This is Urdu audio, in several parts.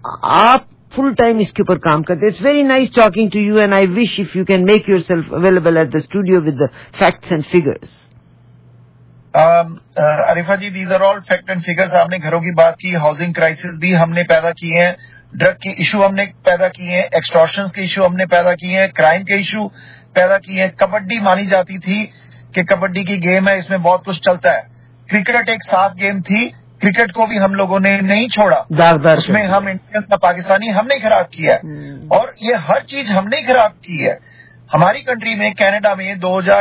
آپ فل ٹائم اس کے اوپر کام کرتے. It's very nice talking to you and I wish if you can make yourself available at the studio with the facts and figures. Arifa ji, these are all fact and figures. آپ نے گھروں کی بات کی, ہاؤسنگ کرائسس بھی ہم نے پیدا کی ہیں, ڈرگ کے ایشو ہم نے پیدا کیے ہیں, ایکسٹورشنز کے ایشو ہم نے پیدا کیے ہیں, کرائم کے ایشو پیدا کیے ہیں. کبڈی مانی جاتی تھی کہ کبڈی کی گیم ہے, اس میں بہت کچھ چلتا ہے. کرکٹ ایک صاف گیم تھی, کرکٹ کو بھی ہم لوگوں نے نہیں چھوڑا, اس میں ہم انڈین کا پاکستانی ہم نے خراب کیا ہے, اور یہ ہر چیز ہم نے خراب کی ہے. ہماری کنٹری میں کینیڈا میں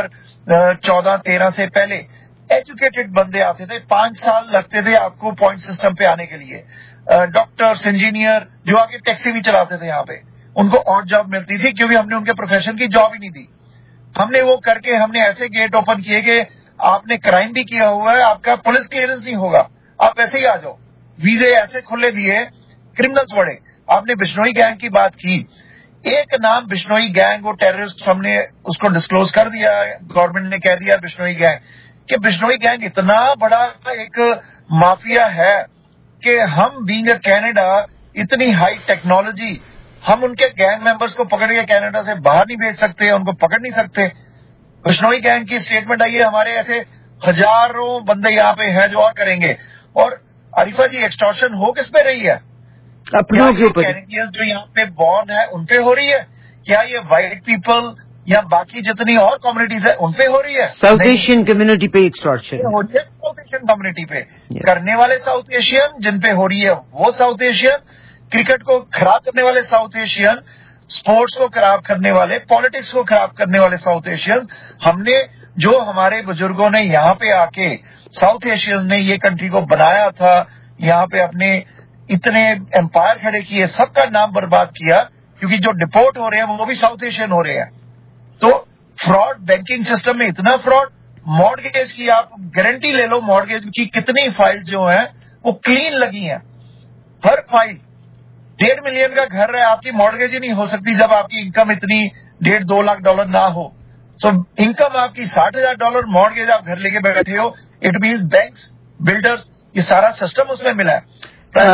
2014-13 سے پہلے ایجوکیٹڈ بندے آتے تھے, 5 سال لگتے تھے آپ کو پوائنٹ سسٹم پہ آنے کے لیے. ڈاکٹرس, انجینئر جو آگے ٹیکسی بھی چلاتے تھے یہاں پہ, ان کو اور جاب ملتی تھی کیونکہ ہم نے ان کے پروفیشن کی جاب ہی نہیں دی. ہم نے وہ کر کے ہم نے ایسے گیٹ اوپن کیے کہ آپ نے کرائم بھی کیا ہوا ہے, آپ کا پولیس کلیئرنس نہیں ہوگا, آپ ایسے ہی آ جاؤ. ویزے ایسے کھلے دیے, کرمنلز بڑے. آپ نے بشنوئی گینگ کی بات کی, ایک نام بشنوئی گینگ, وہ ٹیررسٹ ہم نے اس کو ڈسکلوز کر دیا, گورنمنٹ نے کہہ دیا بشنوئی گینگ, کہ بشنوئی گینگ اتنا بڑا ایک مافیا ہے کہ ہم بینگ اے کینیڈا اتنی ہائی ٹیکنالوجی, ہم ان کے گینگ ممبرس کو پکڑ کے کینیڈا سے باہر نہیں بھیج سکتے, ان کو پکڑ نہیں سکتے. بشنوئی گینگ کی اسٹیٹمنٹ آئی ہے, ہمارے ایسے ہزاروں بندے یہاں پہ ہیں جو اور کریں گے. اور عارفہ جی, ایکسٹورشن ہو کس پہ رہی ہے؟ کینیڈینز جو یہاں پہ بورن ہے ان پہ ہو رہی ہے, کیا یہ وائٹ پیپل یا باقی جتنی اور کمیونٹیز ہیں ان پہ ہو رہی ہے؟ ساؤتھ ایشین کمیونٹی پہ ایکسٹورشن ہو رہی ہے, ساؤتھ ایشین کمیونٹی پہ کرنے والے ساؤتھ ایشین, جن پہ ہو رہی ہے وہ ساؤتھ ایشین, کرکٹ کو خراب کرنے والے ساؤتھ ایشین, اسپورٹس کو خراب کرنے والے, پالیٹکس کو خراب کرنے والے ساؤتھ ایشین. ہم نے جو ہمارے بزرگوں نے یہاں پہ آ کے ساؤتھ ایشین نے یہ کنٹری کو بنایا تھا, یہاں پہ اپنے اتنے امپائر کھڑے کیے, سب کا نام برباد کیا, کیونکہ جو ڈپورٹ ہو رہے ہیں وہ بھی ساؤتھ ایشین ہو رہے ہیں. تو فراڈ, بینکنگ سسٹم میں اتنا فراڈ. مارگیج کی آپ گارنٹی لے لو, مارگیج کی کتنی فائل جو ہیں وہ کلین لگی ہیں, ہر فائل. 1.5 ملین کا گھر ہے, آپ کی مارگیج ہی نہیں ہو سکتی جب آپ کی انکم اتنی $1.5-2 لاکھ نہ ہو. سو انکم آپ کی $60,000, مارگیج آپ گھر لے کے بیٹھے ہو. اٹ مینس بینکس, بلڈرز, یہ سارا سسٹم اس میں ملا ہے.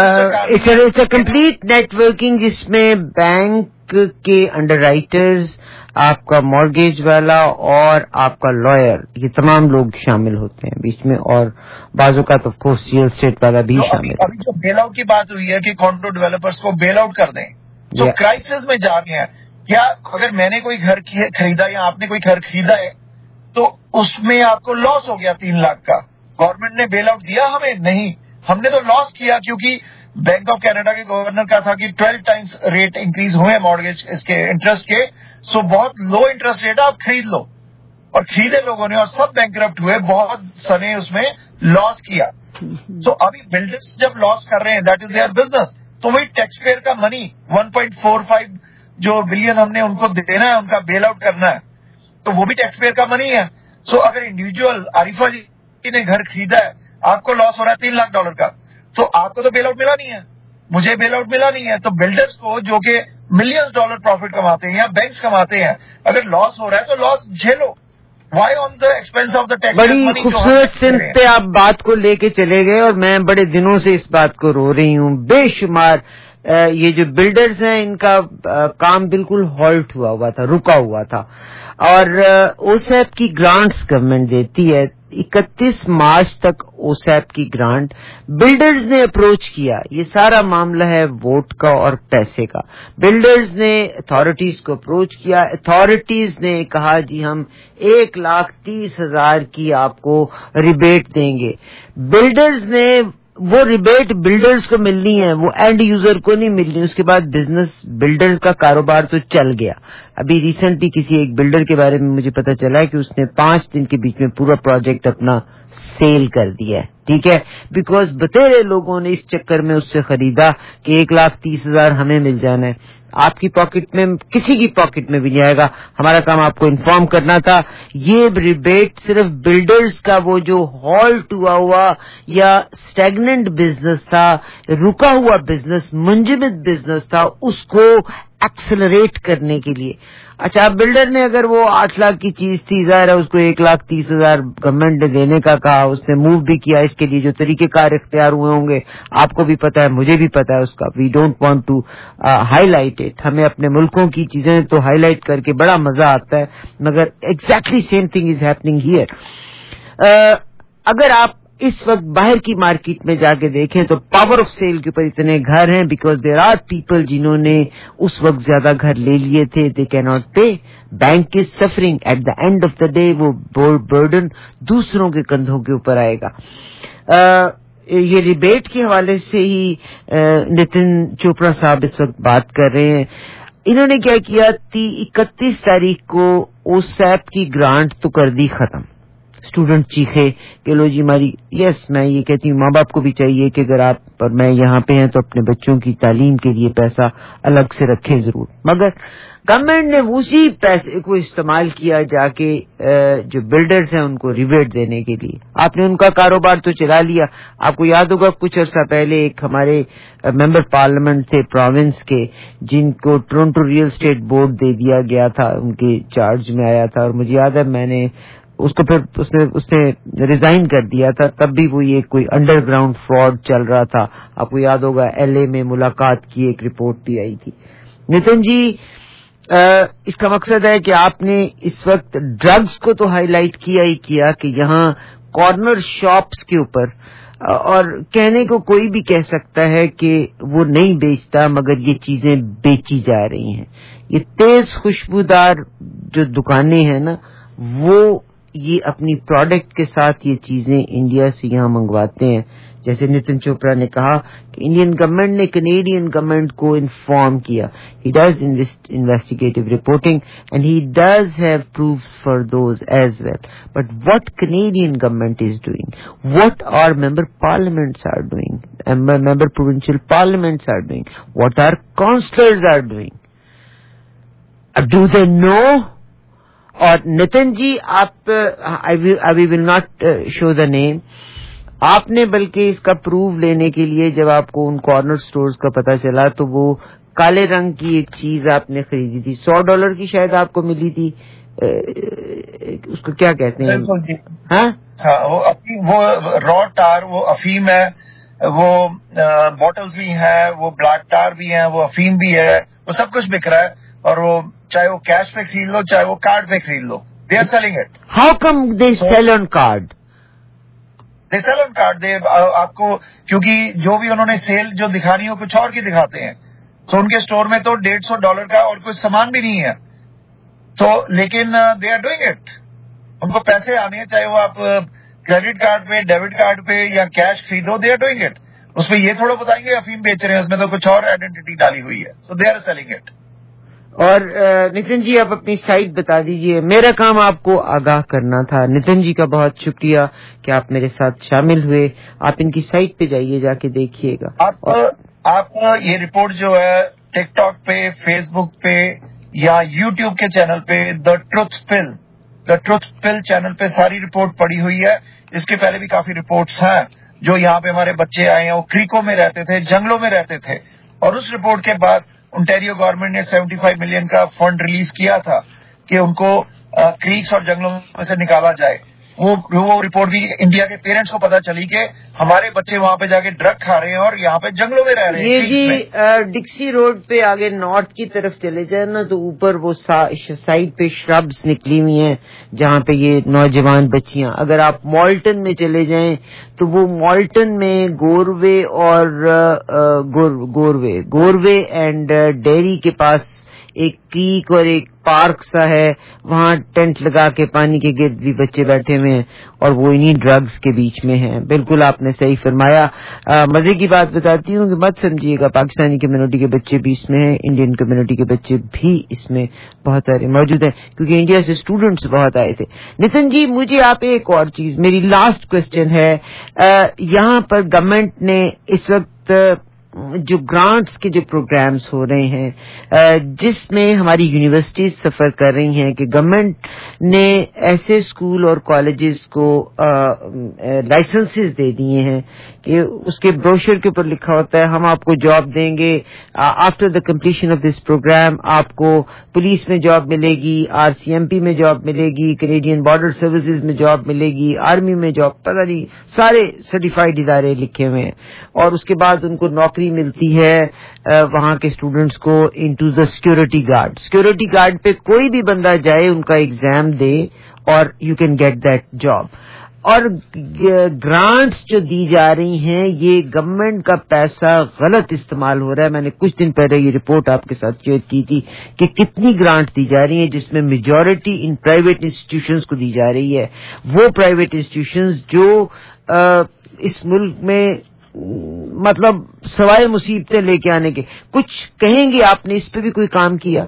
It's a complete networking جس میں بینک کے انڈر رائٹرز, آپ کا مارگیج والا اور آپ کا لائر, یہ تمام لوگ شامل ہوتے ہیں بیچ میں, اور بعض اوقات آف کورس ریئل اسٹیٹ والا بھی شامل ہے. ابھی جو بیل آؤٹ کی بات ہوئی ہے کہ کانڈو ڈیولپرز کو بیل آؤٹ کر دیں, تو کرائسس میں جا رہے ہیں. کیا اگر میں نے کوئی گھر خریدا یا آپ نے کوئی گھر خریدا ہے تو اس میں آپ کو لاس ہو گیا 3 لاکھ کا, گورنمنٹ نے بیل آؤٹ دیا ہمیں؟ نہیں, ہم نے تو لاس کیا, کیونکہ بینک آف کینیڈا کے گورنر کا تھا کہ 12 ٹائمز ریٹ انکریز ہوئے مارگیج اس کے انٹرسٹ کے. سو بہت لو انٹرسٹ ریٹ آپ خرید لو, اور خریدے لوگوں نے اور سب بینکرپٹ ہوئے, بہت سنے اس میں لاس کیا. سو ابھی بلڈرز جب لاس کر رہے ہیں, دیٹ از دیئر بزنس. تو وہی ٹیکس پیئر کا منی 1.45 جو بلین ہم نے ان کو دینا ہے, ان کا بیل آؤٹ کرنا ہے, تو وہ بھی ٹیکس پیئر کا منی ہے. سو اگر انڈیویجل عارفہ جی نے گھر خریدا ہے, آپ کو لاس ہو رہا ہے $3 لاکھ کا, تو آپ کو تو بیل آؤٹ ملا نہیں ہے, مجھے بیل آؤٹ ملا نہیں ہے. تو بلڈرز کو جو کہ $ملینز پروفٹ کماتے ہیں یا بینکس کماتے ہیں, اگر لاس ہو رہا ہے تو لاس جھیلو. Why on the expense of the tax. بڑی خوبصورت سمت پہ آپ بات کو لے کے چلے گئے, اور میں بڑے دنوں سے اس بات کو رو رہی ہوں. بے شمار یہ جو بلڈرز ہیں ان کا کام بالکل ہالٹ ہوا تھا, رکا ہوا تھا, اور اوسیپ کی گرانٹس گورنمنٹ دیتی ہے. 31 مارچ تک اوسیپ کی گرانٹ بلڈرز نے اپروچ کیا. یہ سارا معاملہ ہے ووٹ کا اور پیسے کا. بلڈرز نے اتھارٹیز کو اپروچ کیا, اتھارٹیز نے کہا جی ہم 1,30,000 کی آپ کو ریبیٹ دیں گے. بلڈرز نے وہ ریبیٹ بلڈرز کو ملنی ہے, وہ اینڈ یوزر کو نہیں ملنی. اس کے بعد بزنس بلڈرز کا کاروبار تو چل گیا. ابھی ریسنٹلی کسی ایک بلڈر کے بارے میں مجھے پتا چلا ہے کہ اس نے 5 دن کے بیچ میں پورا پروجیکٹ اپنا سیل کر دیا ہے. ٹھیک ہے, بیکاز بتیرے لوگوں نے اس چکر میں اس سے خریدا کہ 1,30,000 ہمیں مل جانا ہے. آپ کی پاکٹ میں, کسی کی پاکٹ میں بھی نہیں آئے گا. ہمارا کام آپ کو انفارم کرنا تھا. یہ ریبیٹ صرف بلڈرز کا وہ جو ہالٹ ہوا یا اسٹیگننٹ بزنس تھا, رکا ہوا بزنس, منجمد بزنس تھا, اس کو ایکسلریٹ کرنے کے لیے. اچھا اب بلڈر نے اگر وہ 8 لاکھ کی چیز تھی, ظاہر ہے اس کو 1,30,000 گورنمنٹ نے دینے کا کہا, اس نے موو بھی کیا. اس کے لیے جو طریقہ کار اختیار ہوئے ہوں گے آپ کو بھی پتا ہے, مجھے بھی پتا ہے اس کا. We don't want to highlight it. ہمیں اپنے ملکوں کی چیزیں تو ہائی لائٹ کر کے بڑا مزہ آتا ہے, مگر exactly same thing is happening here. اگر آپ اس وقت باہر کی مارکیٹ میں جا کے دیکھیں تو پاور آف سیل کے اوپر اتنے گھر ہیں, بیکاز دیر آر پیپل جنہوں نے اس وقت زیادہ گھر لے لیے تھے. They can not pay. Bank is suffering. At the end of the day وہ برڈن دوسروں کے کندھوں کے اوپر آئے گا. یہ ریبیٹ کے حوالے سے ہی نتن چوپڑا صاحب اس وقت بات کر رہے ہیں. انہوں نے کیا کیا, 31 تاریخ کو او سیپ کی گرانٹ تو کر دی ختم. اسٹوڈنٹ چیخے کہ لو جی ہماری. یس میں یہ کہتی ہوں ماں باپ کو بھی چاہیے کہ اگر آپ اور میں یہاں پہ ہیں تو اپنے بچوں کی تعلیم کے لیے پیسہ الگ سے رکھیں ضرور. مگر گورنمنٹ نے اسی پیسے کو استعمال کیا جا کے جو بلڈرز ہیں ان کو ریبیٹ دینے کے لیے. آپ نے ان کا کاروبار تو چلا لیا. آپ کو یاد ہوگا کچھ عرصہ پہلے ایک ہمارے ممبر پارلیمنٹ تھے پروونس کے, جن کو ٹورنٹو ریئل اسٹیٹ بورڈ دے دیا گیا تھا, ان کے چارج میں آیا تھا. اور مجھے یاد ہے میں نے اس کو پھر اس نے ریزائن کر دیا تھا. تب بھی وہ یہ کوئی انڈر گراؤنڈ فراڈ چل رہا تھا. آپ کو یاد ہوگا LA میں ملاقات کی ایک رپورٹ بھی آئی تھی. نتن جی اس کا مقصد ہے کہ آپ نے اس وقت ڈرگز کو تو ہائی لائٹ کیا ہی کیا کہ یہاں کارنر شاپس کے اوپر, اور کہنے کو کوئی بھی کہہ سکتا ہے کہ وہ نہیں بیچتا مگر یہ چیزیں بیچی جا رہی ہیں. یہ تیز خوشبودار جو دکانیں ہیں نا, وہ یہ اپنی پروڈکٹ کے ساتھ یہ چیزیں انڈیا سے یہاں منگواتے ہیں. جیسے نتن چوپڑا نے کہا کہ انڈین گورنمنٹ نے کینیڈین گورنمنٹ کو انفارم کیا. He does investigative reporting and he does have proofs for those as well. But what Canadian government is doing, what are member parliaments are doing, member provincial parliaments are doing, what are councillors are doing, do they know? اور نتن جی آپ آئی ول ناٹ شو دا نیم, آپ نے بلکہ اس کا پروف لینے کے لیے جب آپ کو ان کارنر سٹورز کا پتہ چلا تو وہ کالے رنگ کی ایک چیز آپ نے خریدی تھی, $100 کی شاید آپ کو ملی تھی. اس کو کیا کہتے ہیں؟ وہ را ٹار, وہ افیم ہے, وہ بوٹلز بھی ہیں, وہ بلیک ٹار بھی ہیں, وہ افیم بھی ہے, وہ سب کچھ بک رہا ہے. اور وہ چاہے وہ کیش پہ خرید لو چاہے وہ کارڈ پہ خرید لو, they are selling it. How come they sell on card? They sell on card. آپ کو کیونکہ جو بھی انہوں نے سیل جو دکھانی ہو کچھ اور کی دکھاتے ہیں. تو ان کے اسٹور میں تو $150 کا اور کوئی سامان بھی نہیں ہے. تو لیکن دے آر ڈوئنگ اٹ. ان کو پیسے آنے ہیں, چاہے وہ آپ کریڈٹ کارڈ پہ, ڈیبٹ کارڈ پہ یا کیش خریدو, دے آر ڈوئنگ اٹ. اس میں یہ تھوڑا بتائیں گے افیم بیچ رہے ہیں, اس میں تو کچھ اور آئیڈینٹی ڈالی ہوئی ہے. So they are selling it. اور نتن جی آپ اپنی سائٹ بتا دیجئے. میرا کام آپ کو آگاہ کرنا تھا. نتن جی کا بہت شکریہ کہ آپ میرے ساتھ شامل ہوئے. آپ ان کی سائٹ پہ جائیے, جا کے دیکھیے گا. آپ یہ رپورٹ جو ہے ٹک ٹاک پہ, فیس بک پہ یا یوٹیوب کے چینل پہ دا ٹروتھ پل چینل پہ ساری رپورٹ پڑی ہوئی ہے. اس کے پہلے بھی کافی رپورٹس ہیں جو یہاں پہ ہمارے بچے آئے ہیں, وہ کریکوں میں رہتے تھے, جنگلوں میں رہتے تھے. اور اس رپورٹ کے بعد انٹیریو گورنمنٹ نے 75 ملین کا فنڈ ریلیز کیا تھا کہ ان کو کریکس اور جنگلوں میں سے نکالا جائے. وہ رپورٹ بھی انڈیا کے پیرنٹس کو پتا چلی کہ ہمارے بچے وہاں پہ جا کے ڈرگ کھا رہے ہیں اور یہاں پہ جنگلوں میں رہ رہے ہیں. یہ جی ڈکسی روڈ پہ آگے نارتھ کی طرف چلے جائیں نا تو اوپر وہ سائڈ پہ شربس نکلی ہوئی ہیں جہاں پہ یہ نوجوان بچیاں. اگر آپ مالٹن میں چلے جائیں تو وہ مالٹن میں گوروے اور گوروے اینڈ ڈیری کے پاس ایک کریک اور ایک پارک سا ہے, وہاں ٹینٹ لگا کے پانی کے گرد بھی بچے بیٹھے ہوئے ہیں اور وہ انہی ڈرگز کے بیچ میں ہیں. بالکل آپ نے صحیح فرمایا. مزے کی بات بتاتی ہوں کہ مت سمجھیے گا, پاکستانی کمیونٹی کے بچے بھی اس میں ہیں, انڈین کمیونٹی کے بچے بھی اس میں بہت سارے موجود ہیں کیونکہ انڈیا سے اسٹوڈنٹس بہت آئے تھے. نتن جی مجھے آپ ایک اور چیز, میری لاسٹ کوسچن ہے, یہاں پر گورنمنٹ نے اس وقت جو گرانٹس کے جو پروگرامز ہو رہے ہیں جس میں ہماری یونیورسٹیز سفر کر رہی ہیں کہ گورنمنٹ نے ایسے اسکول اور کالجز کو لائسنسز دے دیے ہیں کہ اس کے بروشر کے اوپر لکھا ہوتا ہے ہم آپ کو جاب دیں گے after the completion of this program آپ کو پولیس میں جاب ملے گی RCMP میں جاب ملے گی کینیڈین بارڈر سروسز میں جاب ملے گی آرمی میں جاب پتہ نہیں سارے سرٹیفائڈ ادارے لکھے ہوئے ہیں اور اس کے بعد ان کو نوکری ملتی ہے وہاں کے اسٹوڈنٹس کو انٹو دا سیکورٹی گارڈ پہ کوئی بھی بندہ جائے ان کا ایگزام دے اور you can get that job اور گرانٹس جو دی جا رہی ہیں یہ گورنمنٹ کا پیسہ غلط استعمال ہو رہا ہے. میں نے کچھ دن پہلے یہ رپورٹ آپ کے ساتھ شیئر کی تھی کہ کتنی گرانٹ دی جا رہی ہیں جس میں میجورٹی ان پرائیویٹ انسٹیٹیوشنز کو دی جا رہی ہے وہ پرائیویٹ انسٹیٹیوشنز جو اس ملک میں مطلب سوائے مصیبتیں لے کے آنے کے. کچھ کہیں گے آپ نے اس پہ بھی کوئی کام کیا؟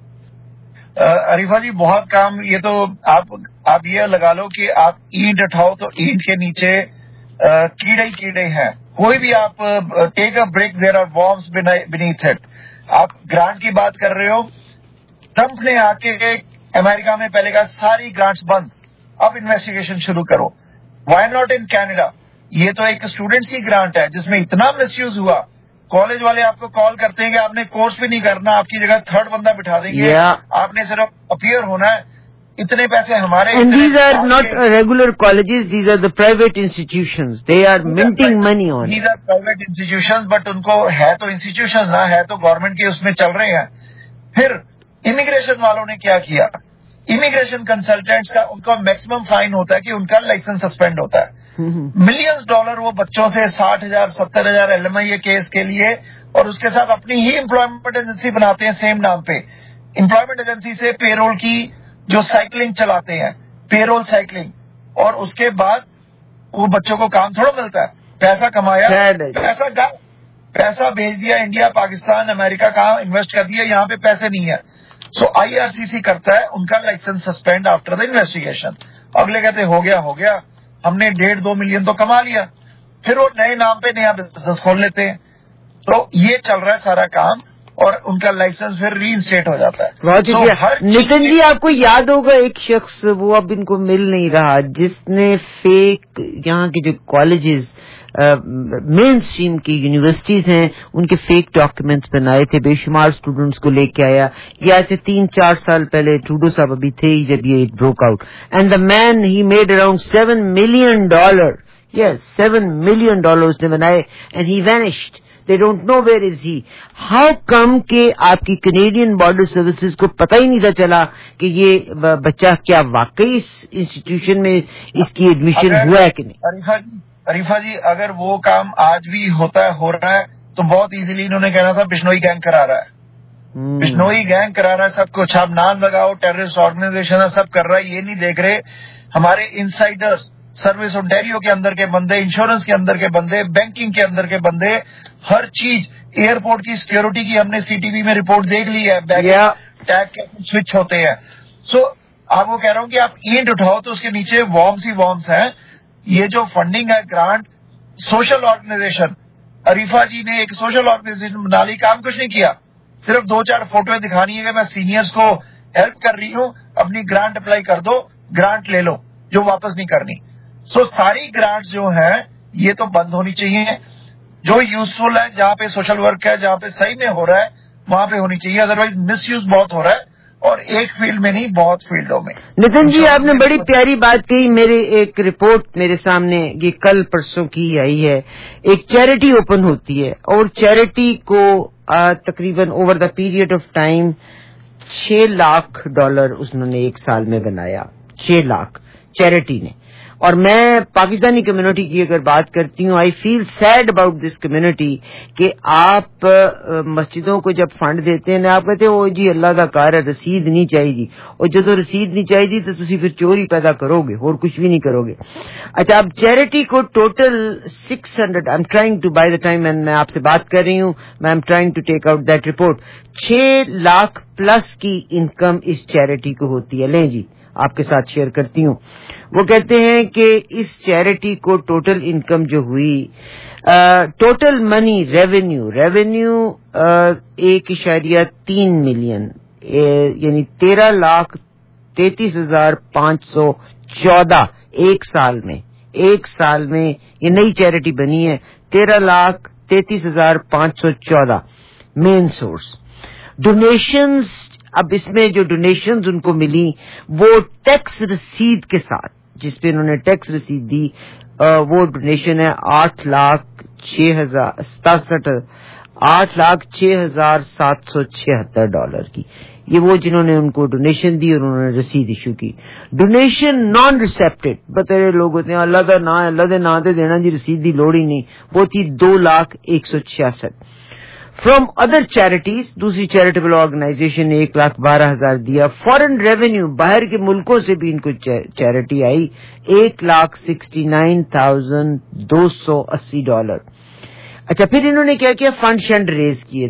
عریفہ جی بہت کام. یہ تو آپ یہ لگا لو کہ آپ اینٹ اٹھاؤ تو اینٹ کے نیچے کیڑے ہی کیڑے ہیں. کوئی بھی آپ take a break there are worms beneath it. آپ گرانٹ کی بات کر رہے ہو. ٹرمپ نے آ کے امریکہ میں پہلے کہا ساری گرانٹس بند اب انویسٹیگیشن شروع کرو. Why not in Canada? یہ تو ایک اسٹوڈنٹس کی گرانٹ ہے جس میں اتنا مس یوز ہوا. کالج والے آپ کو کال کرتے ہیں کہ آپ نے کورس بھی نہیں کرنا آپ کی جگہ تھرڈ بندہ بٹھا دیں گے آپ نے صرف اپیئر ہونا ہے. اتنے پیسے ہمارے these are not regular colleges, these are the private institutions. They are minting money on it. These are private institutions but ان کو ہے تو انسٹیٹیوشن نہ ہے تو گورنمنٹ کے اس میں چل رہے ہیں. پھر امیگریشن والوں نے کیا کیا؟ امیگریشن کنسلٹینٹس کا ان کا میکسیمم فائن ہوتا ہے کہ ان کا لائسنس سسپینڈ ہوتا ہے. $ملینز وہ بچوں سے 60,000 70,000 LMIA کیس کے لیے اور اس کے ساتھ اپنی ہی امپلائمنٹ ایجنسی بناتے ہیں سیم نام پہ. امپلائمنٹ ایجنسی سے پے رول کی جو سائیکلنگ چلاتے ہیں پے رول سائیکلنگ اور اس کے بعد وہ بچوں کو کام تھوڑا ملتا ہے. پیسہ کمایا پیسہ بھیج دیا انڈیا پاکستان امریکہ کہاں انویسٹ کر دیا یہاں پہ پیسے نہیں ہے. سو IRCC کرتا ہے ان کا licence suspend after the investigation. اگلے کہتے ہو گیا ہم نے 1.5-2 ملین تو کما لیا. پھر وہ نئے نام پہ نیا بزنس کھول لیتے ہیں. تو یہ چل رہا ہے سارا کام اور ان کا لائسنس پھر ری انسٹیٹ ہو جاتا ہے. نتن جی آپ کو یاد ہوگا ایک شخص وہ اب ان کو مل نہیں رہا جس نے فیک یہاں کے جو کالجز مین اسٹریم کی یونیورسٹیز ہیں ان کے فیک ڈاکیومنٹس بنائے تھے بے شمار اسٹوڈنٹس کو لے کے آیا. یہ آج سے 3-4 سال پہلے ٹروڈو صاحب ابھی تھے ہی جب یہ broke out and the man he made around $7 million. Yes, $7 million اس نے بنائے and he vanished. They don't know where is he. How come کہ آپ کی کینیڈین بارڈر سروسز کو پتہ ہی نہیں تھا چلا کہ یہ بچہ کیا واقعی اس انسٹیٹیوشن میں اس کی ایڈمیشن ہوا ہے کہ نہیں؟ عریفہ جی اگر وہ کام آج بھی ہو رہا ہے تو بہت ایزیلی انہوں نے کہنا تھا بشنوئی گینگ کرا رہا ہے. بشنوئی گینگ کرا رہا ہے سب کچھ. آپ نام لگاؤ ٹیررسٹ آرگنائزیشن ہے سب کر رہا ہے. یہ نہیں دیکھ رہے ہمارے انسائڈرز سروس اونٹیریو کے اندر کے بندے انشورنس کے اندر کے بندے بینکنگ کے اندر کے بندے ہر چیز ایئرپورٹ کی سیکورٹی کی ہم نے CTV میں رپورٹ دیکھ لی ہے. ٹیگ کے سوئچ ہوتے ہیں. سو آپ کو کہہ رہا ہوں کہ آپ اینٹ اٹھاؤ تو اس کے نیچے وارمس ہیں. یہ جو فنڈنگ ہے grant social organisation Arifa ji نے ایک سوشل آرگنائزیشن بنا لی. کام کچھ نہیں کیا صرف 2-4 فوٹویں دکھانی ہے کہ میں سینئرز کو ہیلپ کر رہی ہوں اپنی گرانٹ اپلائی کر دو گرانٹ لے لو جو واپس نہیں کرنی. سو ساری گرانٹس جو ہیں یہ تو بند ہونی چاہیے. جو یوزفل ہے جہاں پہ سوشل ورک ہے جہاں پہ صحیح میں ہو رہا ہے وہاں پہ ہونی چاہیے. ادروائز مس یوز بہت ہو رہا ہے اور ایک فیلڈ میں نہیں بہت فیلڈوں میں. نتن جی آپ نے بڑی پیاری بات کہی. میرے ایک رپورٹ میرے سامنے یہ کل پرسوں کی آئی ہے. ایک چیریٹی اوپن ہوتی ہے اور چیریٹی کو تقریباً over the period of time $6 lakh انہوں نے ایک سال میں بنایا. 6 لاکھ چیریٹی نے. اور میں پاکستانی کمیونٹی کی اگر بات کرتی ہوں I feel sad about this community کہ آپ مسجدوں کو جب فنڈ دیتے ہیں آپ کہتے ہیں او جی اللہ کا کار ہے رسید نہیں چاہیے اور جدو رسید نہیں چاہیے تو تسی پھر چوری پیدا کرو گے اور کچھ بھی نہیں کرو گے. اچھا اب چیریٹی کو total 600 I'm trying to by the time میں آپ سے بات کر رہی ہوں میں I'm trying to take out that report 6 lakh plus کی انکم اس چیریٹی کو ہوتی ہے. لیں جی آپ کے ساتھ شیئر کرتی ہوں. وہ کہتے ہیں کہ اس چیریٹی کو ٹوٹل انکم جو ہوئی، ٹوٹل منی ریونیو 1.3 ملین، یعنی 13,33,514 ایک سال میں یہ نئی چیریٹی بنی ہے. 13,33,514 مین سورس. ڈونیشنز، اب اس میں جو ڈونیشنز ان کو ملی وہ ٹیکس رسید کے ساتھ، جس پہ انہوں نے ٹیکس رسید دی، وہ ڈونیشن ہے $8,06,776 کی. یہ وہ جنہوں نے ان کو ڈونیشن دی اور انہوں نے رسید ایشو کی. ڈونیشن نان ریسیپٹڈ، بتائے لوگ ہوتے ہیں اللہ دا نا، اللہ دے نا تے دینا جی، رسید دی لوڑ ہی نہیں، وہ تھی 2,01,66. فرام ادر چیریٹیز، دوسری چیریٹیبل آرگنائزیشن نے 1,12,000 دیا. فارن ریونیو، باہر کے ملکوں سے بھی ان کو چیریٹی آئی، $1,69,280. اچھا، پھر انہوں نے کیا کیا؟ فنڈ شنڈ ریز کیے،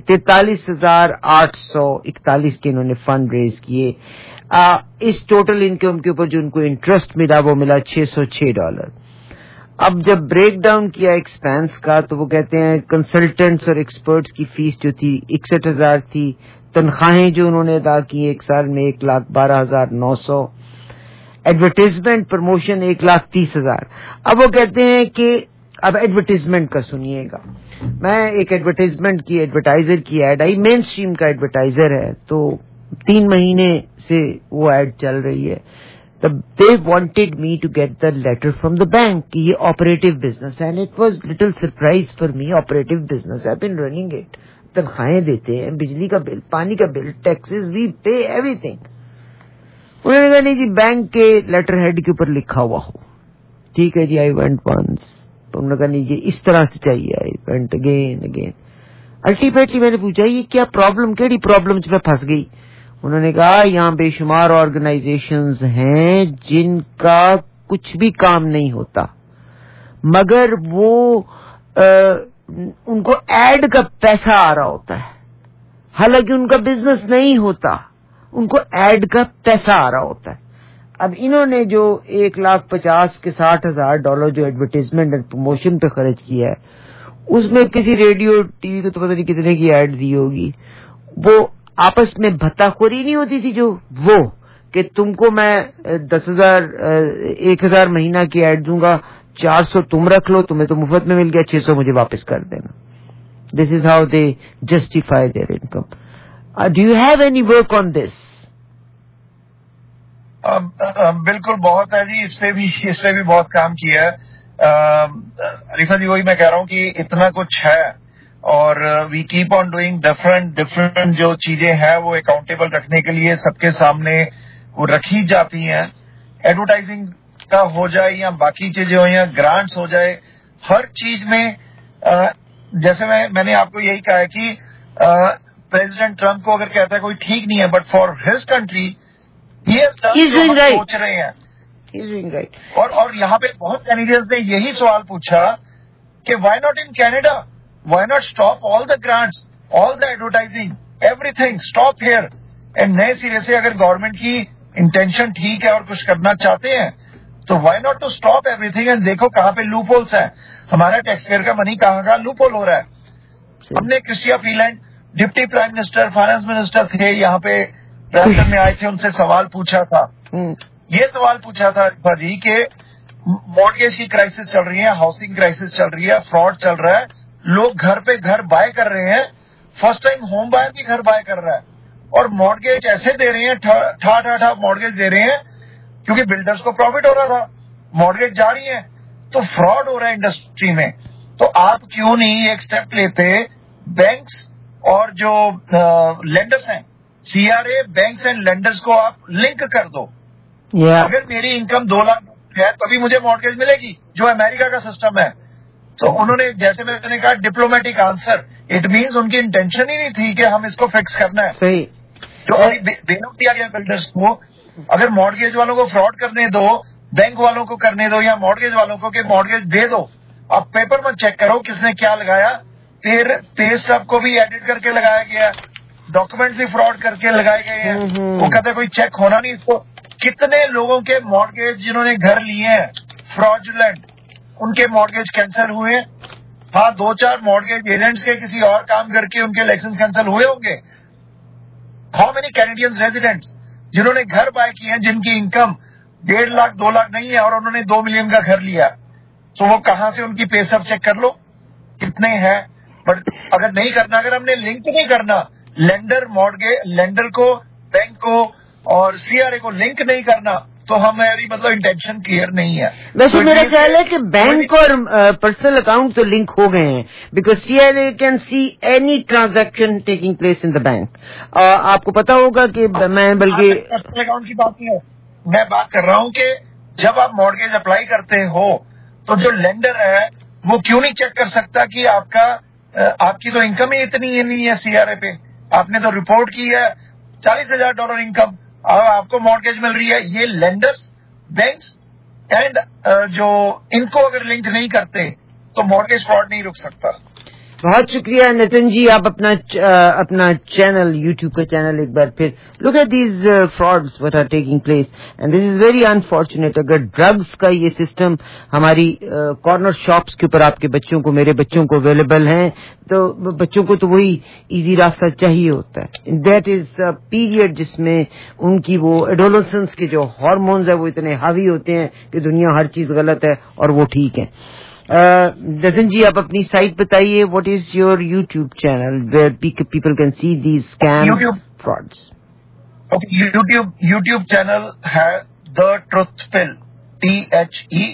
43,841 کے انہوں نے فنڈ ریز کیے. اس ٹوٹل انکم کے اوپر جو ان کو انٹرسٹ ملا وہ ملا $606. اب جب بریک ڈاؤن کیا ایکسپینس کا تو وہ کہتے ہیں کنسلٹنٹس اور ایکسپرٹس کی فیس جو تھی 61,000 تھی. تنخواہیں جو انہوں نے ادا کی ایک سال میں 1,12,900. Advertisement promotion 1,30,000. اب وہ کہتے ہیں کہ اب ایڈورٹیزمنٹ کا سنیے گا. میں ایک ایڈورٹیزمنٹ کی ایڈورٹائزر کی ایڈ آئی، مین اسٹریم کا ایڈورٹائزر ہے، تو 3 مہینے سے وہ ایڈ چل رہی ہے. They wanted me to get the letter from the bank کہ یہ operative business ہے. And it was little surprise for me. Operative business, I've been running it. تنخواہیں دیتے ہیں، بجلی کا بل، پانی کا bill, taxes, we pay everything. انہوں نے کہا نہیں جی بینک کے لیٹر ہیڈ کے اوپر لکھا ہوا ہو. ٹھیک ہے جی، I went once. تو انہوں نے کہا نہیں یہ اس طرح سے چاہیے. I went again. الٹیمیٹلی میں نے پوچھا یہ کیا پرابلم، کیڑی پرابلم میں پھنس گئی؟ انہوں نے کہا یہاں بے شمار آرگنائزیشنز ہیں جن کا کچھ بھی کام نہیں ہوتا، مگر وہ ان کو ایڈ کا پیسہ آ رہا ہوتا ہے، حالانکہ ان کا بزنس نہیں ہوتا، ان کو ایڈ کا پیسہ آ رہا ہوتا ہے. اب انہوں نے جو $1,50,000 کے $60,000 جو ایڈورٹیزمنٹ اور پروموشن پہ خرچ کیا ہے، اس میں کسی ریڈیو ٹی وی کو تو پتہ نہیں کتنے کی ایڈ دی ہوگی. وہ آپس میں بھتا خوری نہیں ہوتی تھی جو وہ کہ تم کو میں 1,000 مہینہ کی ایڈ دوں گا، 400 تم رکھ لو، تمہیں تو مفت میں مل گیا، 600 مجھے واپس کر دینا. This is how they justify their income. Do you have any work on this? بالکل بہت ہے جی، اس پہ بھی بہت کام کیا ہے. عریفہ جی وہی میں کہہ رہا ہوں کہ اتنا کچھ ہے اور we keep on doing different جو چیزیں ہیں وہ اکاؤنٹیبل رکھنے کے لیے سب کے سامنے وہ رکھی جاتی ہیں. ایڈورٹائزنگ کا ہو جائے یا باقی چیزیں ہو یا گرانٹس ہو جائے، ہر چیز میں جیسے میں نے آپ کو یہی کہا ہے کہ پریزیڈنٹ ٹرمپ کو اگر کہتا ہے کوئی ٹھیک نہیں ہے، بٹ فار ہز کنٹری سوچ رہے ہیں. اور یہاں پہ بہت کینیڈینز نے یہی سوال پوچھا کہ why not in Canada, why not stop all the grants, all the advertising, everything stop here. And نئے سرے سے اگر گورنمنٹ کی انٹینشن ٹھیک ہے اور کچھ کرنا چاہتے ہیں تو why not to stop everything. And دیکھو کہاں پہ لوپ ہولس ہیں، ہمارا ٹیکس پیئر کا منی کہاں لوپ ہول ہو رہا ہے. ہم نے Chrystia Freeland deputy prime minister, finance minister تھے یہاں پہ برامپٹن میں آئے تھے، ان سے سوال پوچھا تھا، یہ سوال پوچھا تھا جی کہ مارگیج کی کرائسس چل رہی ہے، ہاؤسنگ کرائسس چل رہی ہے، فراڈ چل رہا ہے، لوگ گھر پہ گھر بائے کر رہے ہیں، فرسٹ ٹائم ہوم بائر بھی گھر بائے کر رہا ہے اور مارگیج ایسے دے رہے ہیں، ٹھا مارگیج دے رہے ہیں کیونکہ بلڈرز کو پروفٹ ہو رہا تھا، مارگیج جا رہی ہے تو فراڈ ہو رہا ہے انڈسٹری میں. تو آپ کیوں نہیں ایک سٹیپ لیتے، بینکس اور جو لینڈرز ہیں، C R A banks and lenders کو آپ لنک کر دو. اگر میری انکم 2 لاکھ ہے تبھی مجھے مارگیج ملے گی، جو امریکہ کا سسٹم ہے. تو انہوں نے جیسے میں نے کہا ڈپلومیٹک آنسر، اٹ مینس ان کی انٹینشن ہی نہیں تھی کہ ہم اس کو فکس کرنا ہے. صحیح. جو بینک دیا گیا بلڈرز کو، اگر مارگیج والوں کو فراڈ کرنے دو، بینک والوں کو کرنے دو یا مارگیج والوں کو کہ مارگیج دے دو، اب پیپر میں چیک کرو کس نے کیا لگایا. پھر پے اسٹب کو بھی ایڈٹ کر کے لگایا گیا، ڈاکومنٹ بھی فراڈ کر کے لگائے گئے ہیں. وہ کہتے کوئی چیک ہونا نہیں، اس کو कितने लोगों के मॉर्गेज जिन्होंने घर लिए हैं फ्रॉडुलेंट, उनके मॉर्गेज कैंसिल हुए। हाँ, 2-4 मॉर्गेज एजेंट्स के किसी और काम करके उनके लाइसेंस कैंसिल हुए होंगे। हाउ मेनी कैनेडियंस रेजिडेंट्स जिन्होंने घर बाय किए हैं, जिनकी इनकम 1.5 लाख 2 लाख नहीं है और उन्होंने 2 मिलियन का घर लिया, तो वो कहां से उनकी पे सब चेक कर लो कितने हैं। बट अगर नहीं करना, अगर हमने लिंक नहीं करना लेंडर को, बैंक को और सीआरए को लिंक नहीं करना, तो हमारी मतलब इंटेंशन क्लियर नहीं है। वैसे मेरा ख्याल है कि बैंक और पर्सनल अकाउंट तो लिंक हो गए हैं, because CRA can see any transaction taking place in the bank. आपको पता होगा कि मैं बल्कि पर्सनल अकाउंट की बात नहीं है, मैं बात कर रहा हूं कि जब आप मॉर्गेज अप्लाई करते हो तो जो लेंडर है वो क्यों नहीं चेक कर सकता कि आपकी तो इनकम ही इतनी नहीं है सीआरए पे, आपने तो रिपोर्ट की है $40,000 इनकम, आपको मॉर्गेज मिल रही है। ये लेंडर्स, बैंक्स एंड जो इनको अगर लिंक नहीं करते तो मॉर्गेज फ्रॉड नहीं रुक सकता। बहुत शुक्रिया नितिन जी, आप अपना चैनल, यूट्यूब का चैनल एक बार फिर look at these frauds what are taking place and this is very unfortunate. अगर ड्रग्स का ये सिस्टम हमारी कॉर्नर शॉप्स के ऊपर आपके बच्चों को, मेरे बच्चों को अवेलेबल हैं, तो बच्चों को तो वही इजी रास्ता चाहिए होता है। दैट इज पीरियड जिसमें उनकी वो एडोलेसेंस के जो हार्मोन्स है वो इतने हावी होते हैं कि दुनिया हर चीज गलत है और वो ठीक है। नितिन जी, आप अपनी साइट बताइए, what is your YouTube channel where people can see these scams, frauds? YouTube channel है the truth pill, THE,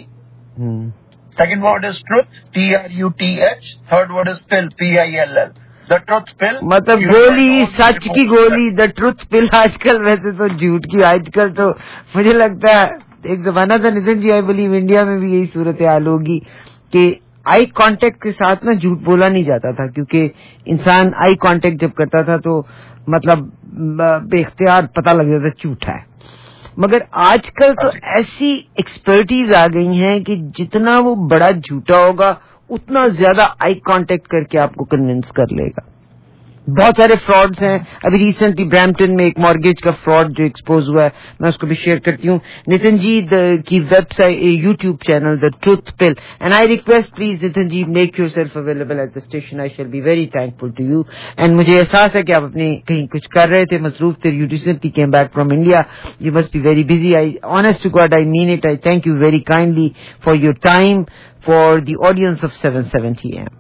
second word is truth, TRUTH, third word is pill, PILL, the truth pill. मतलब गोली, सच की गोली, द ट्रुथ पिल। आजकल वैसे तो झूठ की, आजकल तो मुझे लगता है एक जमाना था Nitin ji, I believe India में भी यही सूरत हाल होगी कि आई कांटेक्ट के साथ ना झूठ बोला नहीं जाता था, क्योंकि इंसान आई कांटेक्ट जब करता था तो मतलब बेख्तियार पता लग जाता झूठा है। मगर आजकल तो ऐसी एक्सपर्टीज आ गई है कि जितना वो बड़ा झूठा होगा उतना ज्यादा आई कांटेक्ट करके आपको कन्विंस कर लेगा। बहुत सारे फ्रॉड्स हैं। अभी रिसेंटली ब्रैम्पटन में एक मॉर्गेज का फ्रॉड जो एक्सपोज हुआ है, मैं उसको भी शेयर करती हूँ। नितिन जी की website, YouTube channel the truth pill, and I request please Nitin ji make yourself available at the station, I shall be very thankful to you. And मुझे एहसास है कि आप अपने कहीं कुछ कर रहे थे, मसरूफ थे, you recently came back from India, you must be very busy. I honest to God I mean it, I thank you very kindly for your time for the audience of 770 AM।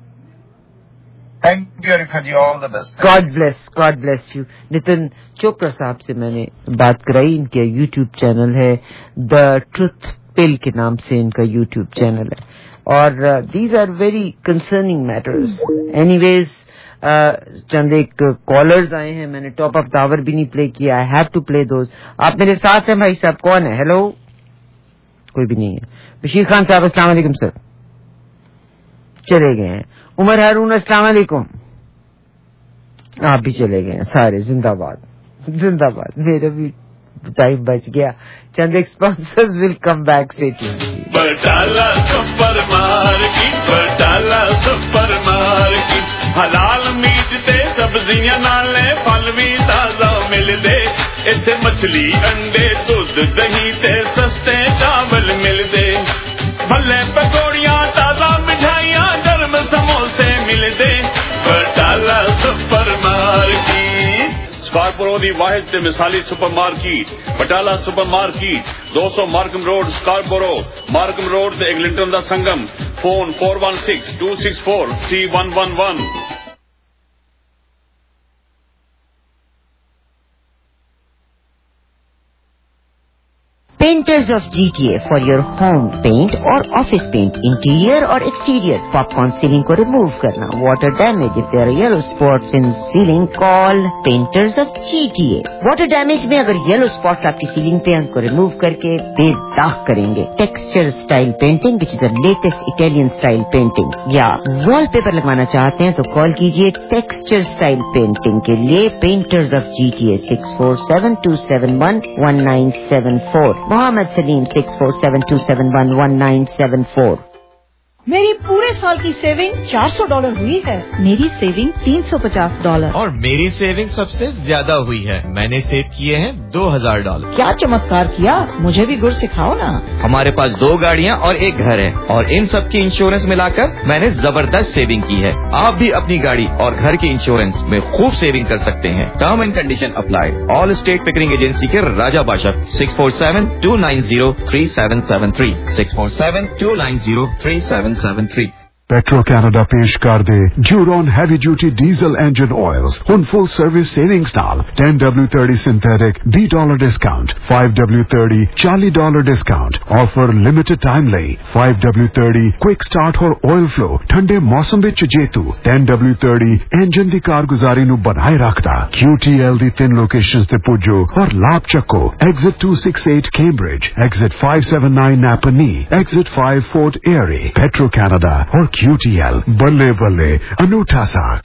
Thank you, Arifat ji. All the best. God bless you. Nitin Chokar साहब से मैंने बात कराई, इनका YouTube चैनल है द ट्रुथ पिल के नाम से इनका YouTube चैनल है, और these are very concerning matters. Anyways, चंद एक कॉलर्स आए हैं, मैंने टॉप अप टावर भी नहीं प्ले किया, I have to play those. आप मेरे साथ हैं भाई साहब? कौन है? हेलो, कोई भी नहीं है। बशीर खान साहब, अस्सलाम वालेकुम सर। चले गए हैं। उमर हारून, अस्सलाम वालेकुम। आप भी चले गए हैं सारे। जिंदाबाद जिंदाबाद। मेरा भी टाइम बच गया। चंद एक sponsors will come back. Stay tuned. Batala supermarket, Batala supermarket, हलाल मीट ते सब्जियां नाले फल भी ताजा मिलदे। इत्थे मछली, अंडे, दुध, दही ते सस्ते चावल मिलदे। भले पकौड़ियां, ताजा मिठाइयां, गर्म समोसे मिलदे। बटाला सुपर मार्केट स्कार्बोरो दी वाहिद ते मिसाली supermarket, Batala supermarket, 200 Markham road Scarborough, Markham road ते एग्लिंटन दा संगम। Phone 4162643111। Painters of GTA for your home paint or office paint, interior or exterior. Popcorn ceiling को remove करना, water damage, if there are yellow spots in ceiling, call Painters of GTA. Water damage में अगर yellow spots आपकी ceiling पे, उनको remove करके बेदाग करेंगे। Texture style painting, which is the latest Italian style painting. या wallpaper लगवाना चाहते हैं तो call कीजिए Texture style painting के लिए Painters of GTA 647-271-1974. Mohammed Salim 647-271-1974. میری پورے سال کی سیونگ $400 ہوئی ہے. میری سیونگ $350. اور میری سیونگ سب سے زیادہ ہوئی ہے. میں نے سیو کیے ہیں $2000. کیا چمتکار کیا, مجھے بھی گر سکھاؤ نا. ہمارے پاس 2 گاڑیاں اور 1 گھر ہے اور ان سب کی انشورنس ملا کر میں نے زبردست سیونگ کی ہے. آپ بھی اپنی گاڑی اور گھر کے انشورنس میں خوب سیونگ کر سکتے ہیں. Term and condition apply. Allstate Pickering agency کے راجہ باشا. 647-290-3773 647-290-3773. پیٹرو کینیڈا پیش کر دے جورون heavy duty diesel engine oils ہن فل سروس سیونگز نال. $10W30 synthetic $20 discount, $5W30 $40 discount. Offer limited time لئی. $5W30 کوئک سٹارٹ اور آئل فلو ٹھنڈے موسم وچ جیتو. $10W30 انجن دی کارگزاری نو بنائے رکھدا. QTL دی 3 لوکیشنز تے پجو اور لاب چکو. Exit 268 Cambridge, exit 579 Napanee, exit 5 Fort Erie. Petro Canada اور QTL بلے بلے انوٹھا ساک.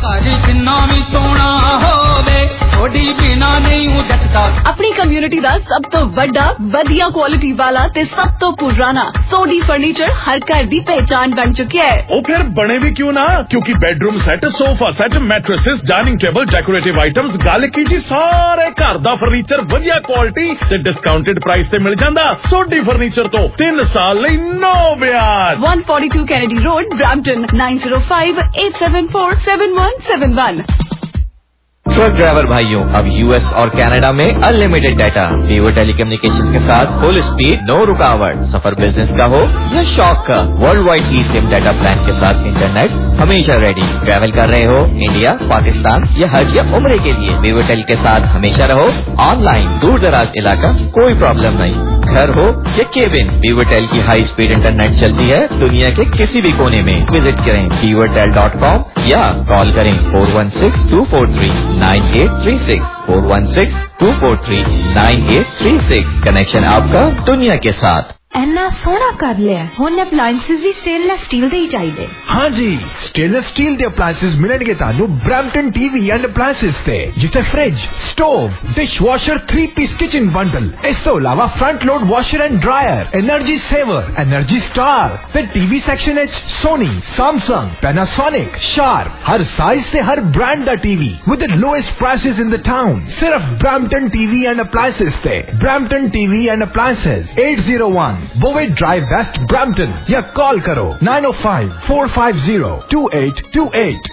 اپنی کمیونٹی دا سب تو بڑا بدیا کوالٹی والا تے سب تو پرانا سوڈی فرنیچر ہر گھر دی پہچان بن چکیا ہے. وہ پھر بنے بھی کیوں نہ, کیونکہ bedroom set, sofa set, mattresses, dining table, decorative items, گل کی جی سارے گھر دا فرنیچر ودیا کوالٹی تے ڈسکاؤنٹڈ پرائس تے مل جاندا. سوڈی فرنیچر تو 3 سال لئی نو بیاج. 142 Kennedy road, Brampton. 9058747171. Truck driver بھائیوں, اب US اور کینیڈا میں unlimited data. View telecommunication کے ساتھ فل اسپیڈ, نو رکاوٹ. سفر بزنس کا ہو یا شوق کا, worldwide eSIM data plan کے ساتھ انٹرنیٹ ہمیشہ ریڈی. ٹریول کر رہے ہو انڈیا, پاکستان یا حج یا عمرے کے لیے, ویو ٹیلی کے ساتھ ہمیشہ رہو آن لائن. دور دراز علاقہ, کوئی پرابلم نہیں. گھر ہو یا کیبن, ویوٹیل کی ہائی اسپیڈ انٹرنیٹ چلتی ہے دنیا کے کسی بھی کونے میں. وزٹ کریں vivotel.com یا کال کریں 416-243-9836 416-243-9836. کنیکشن آپ کا دنیا کے ساتھ. اینا سونا کر لیا ہن اپلائنسز بھی سٹینلیس سٹیل دے ہی چاہیے. ہاں جی, سٹینلیس سٹیل دے اپلائنسز ملن گے تانوں Brampton T V and appliances تے, جتھے fridge, stove, dishwasher, 3 piece kitchen bundle, اس تو علاوہ front load washer and dryer, energy saver, energy star. تے ٹی وی سیکشن وچ سونی, سیمسنگ, پیناسونک, شارپ, ہر سائز تے ہر برانڈ دا T V with the lowest prices in the town. صرف Brampton T V and appliances تے. Brampton T V and appliances 801 Bovaird drive west, Brampton. یا کال کرو 905-450-2828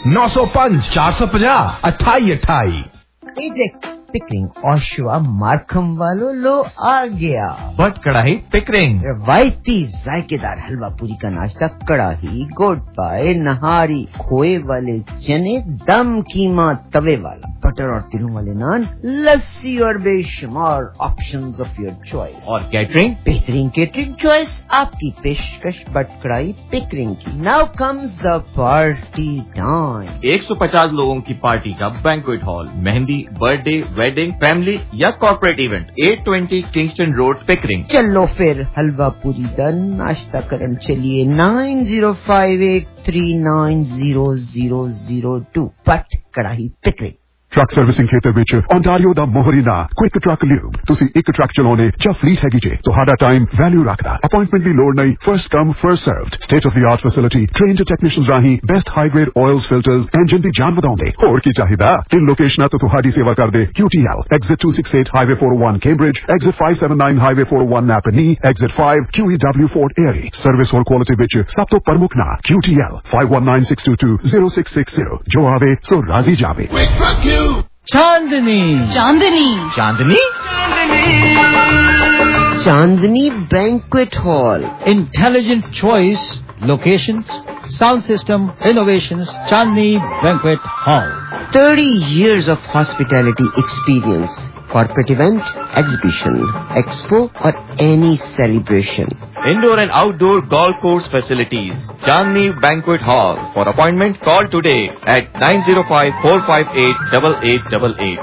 905-450-2828. پکرنگ اور شوا مارکم والو لو آ گیا. بٹ کڑاہی پکرنگ, روایتی ذائقے دار حلوہ پوری کا ناشتہ, کڑاہی, گوڈ پائے, نہاری, کھوئے والے چنے, دم کیما توے والا, بٹر اور تلوں والے نان, لسی اور بے شمار آپشنز آف یور چوائس. اور کیٹرنگ, بہترین کیٹرنگ چوائس آپ کی پیشکش بٹ کڑاہی پکرنگ کی. Now comes the party time. 150 لوگوں کی پارٹی کا banquet hall, Mehndi, birthday, wedding, family یا corporate event. 820 Kingston road, Pickering. چلو پھر حلوہ پوری کا ناشتہ کرن چلیے. 9058390002 Butt Karahi Pickering. Truck servicing کھیتر وچ اونٹاریو دا موہرینا کوئک ٹرک لیوب. تسی ایک ٹرک چلاونے ਜਾਂ فلیٹ ਹੈਗੀ ਜੇ ਤੁਹਾਡਾ ਟਾਈਮ ਵੈਲਿਊ ਰੱਖਦਾ. ਅਪਾਇੰਟਮੈਂਟ ਦੀ ਲੋੜ ਨਹੀਂ. First come first served. State of the art facility, trained technicians ਰਾਹੀਂ best high grade oils filters, engine ਦੀ ਜਾਨ ਵਧਾਉਂਦੇ. ਹੋਰ ਕੀ ਚਾਹੀਦਾ? 3 ਲੋਕੇਸ਼ਨਾਂ ਤੋਂ ਤੁਹਾਡੀ ਸੇਵਾ ਕਰਦੇ. QTL, Exit 268 Highway 401 Cambridge, Exit 579 Highway 401 Napanee, Exit 5 QEW Fort Erie. Service ਔਰ ਕੁਆਲਿਟੀ ਵਿੱਚ ਸਭ ਤੋਂ ਪ੍ਰਮੁੱਖ ਨਾਂ QTL. 5196220660. ਜੋ ਆਵੇ ਸੋ ਰਾਜ਼ੀ ਜਾਵੇ. Chandni Chandni Chandni Chandni banquet hall. Intelligent choice, locations, sound system, innovations, Chandni Banquet Hall. 30 years of hospitality experience. Corporate event, exhibition, expo or any celebration. Indoor and outdoor golf course facilities. Chandni Banquet Hall. For appointment, call today at 905-458-8888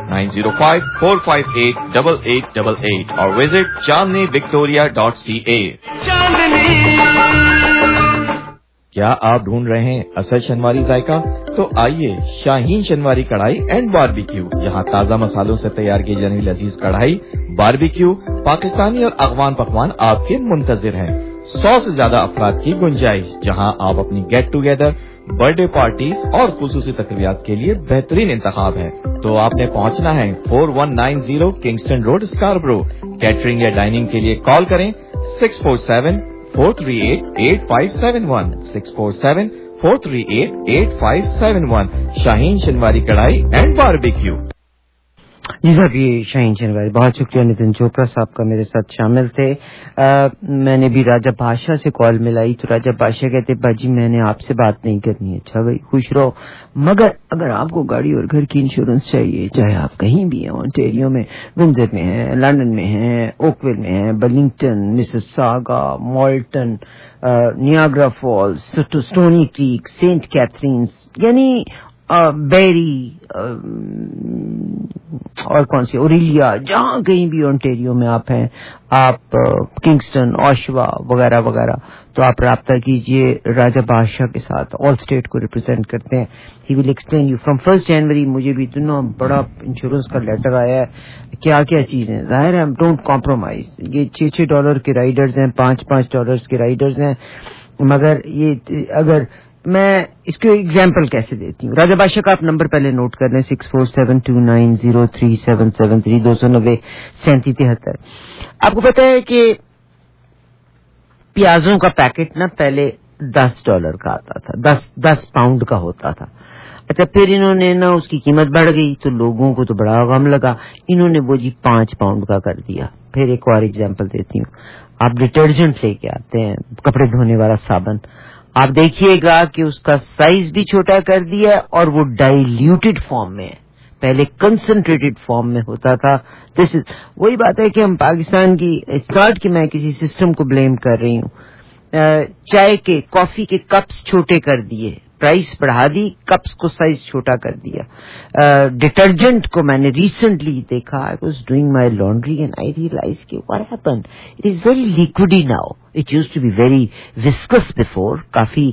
905-458-8888 or visit chandnivictoria.ca. کیا آپ ڈھونڈ رہے ہیں اصل شنواری ذائقہ؟ تو آئیے شاہین شنواری کڑھائی اینڈ باربیکیو. یہاں تازہ مسالوں سے تیار کی جانے لذیذ کڑھائی, باربیکیو, پاکستانی اور افغان پکوان آپ کے منتظر ہیں. 100 से ज्यादा अफराद की गुंजाइश, जहां आप अपनी गेट टुगेदर, बर्थडे पार्टीज और खुसूसी तकरीबात के लिए बेहतरीन इंतखाब है। तो आपने पहुंचना है 4190 किंगस्टन रोड, स्कारब्रो। कैटरिंग या डाइनिंग के लिए कॉल करें 647-438-8571, 647-438-8571। शाहीन शनवारी कढ़ाई एंड बारबेक्यू। जी साहब, ये शाहीन शनवारी, बहुत शुक्रिया नितिन चोपड़ा साहब का मेरे साथ शामिल थे। मैंने भी राजा बादशाह से कॉल मिलाई तो राजा बादशाह कहते बाजी मैंने आपसे बात नहीं करनी है। अच्छा भाई खुश रहो, मगर अगर आपको गाड़ी और घर की इंश्योरेंस चाहिए, चाहे आप कहीं भी हैं, ऑन्टेरियो में, विंडसर में हैं, लंदन में हैं, ओकविल में हैं, Burlington, Mississauga, Malton, Niagara Falls, Stoney Creek, Saint Catharines, यानी बेरी और कौन सी ओरिलिया, जहां कहीं भी ओंटेरियो में आप हैं, आप किंगस्टन, ओशवा वगैरह वगैरह, तो आप राब्ता कीजिए राजा बादशाह के साथ। ऑल स्टेट को रिप्रेजेंट करते हैं। He will explain you from 1 January. मुझे भी इतना बड़ा इंश्योरेंस का लेटर आया है, क्या क्या चीजें। जाहिर है डोंट कॉम्प्रोमाइज। ये $6 के राइडर्स हैं, $5 के राइडर्स हैं, मगर ये अगर मैं इसको एग्जाम्पल कैसे देती हूँ। राजा बादशाह का आप नंबर पहले नोट कर लें, 6472903773, 290-3773। आपको पता है कि प्याजों का पैकेट ना पहले $10 का आता था, 10 पाउंड का होता था। अच्छा, फिर इन्होंने ना उसकी कीमत बढ़ गई तो लोगों को तो बड़ा गम लगा, इन्होंने वो जी 5 पाउंड का कर दिया। फिर एक और एग्जाम्पल देती हूँ। आप डिटर्जेंट लेके आते हैं, कपड़े धोने वाला साबन, आप देखिएगा कि उसका साइज भी छोटा कर दिया और वो डाइल्यूटेड फॉर्म में है, पहले कंसंट्रेटेड फॉर्म में होता था। दिस इज वही बात है कि हम पाकिस्तान की, इट्स नॉट कि मैं किसी सिस्टम को ब्लेम कर रही हूँ। चाय के, कॉफी के कप्स छोटे कर दिए, प्राइस बढ़ा दी, कप्स को साइज छोटा कर दिया। डिटर्जेंट को मैंने रिसेंटली देखा, I was doing my laundry and I realize कि what happened, it is very liquidy now. It used to be very viscous before, काफी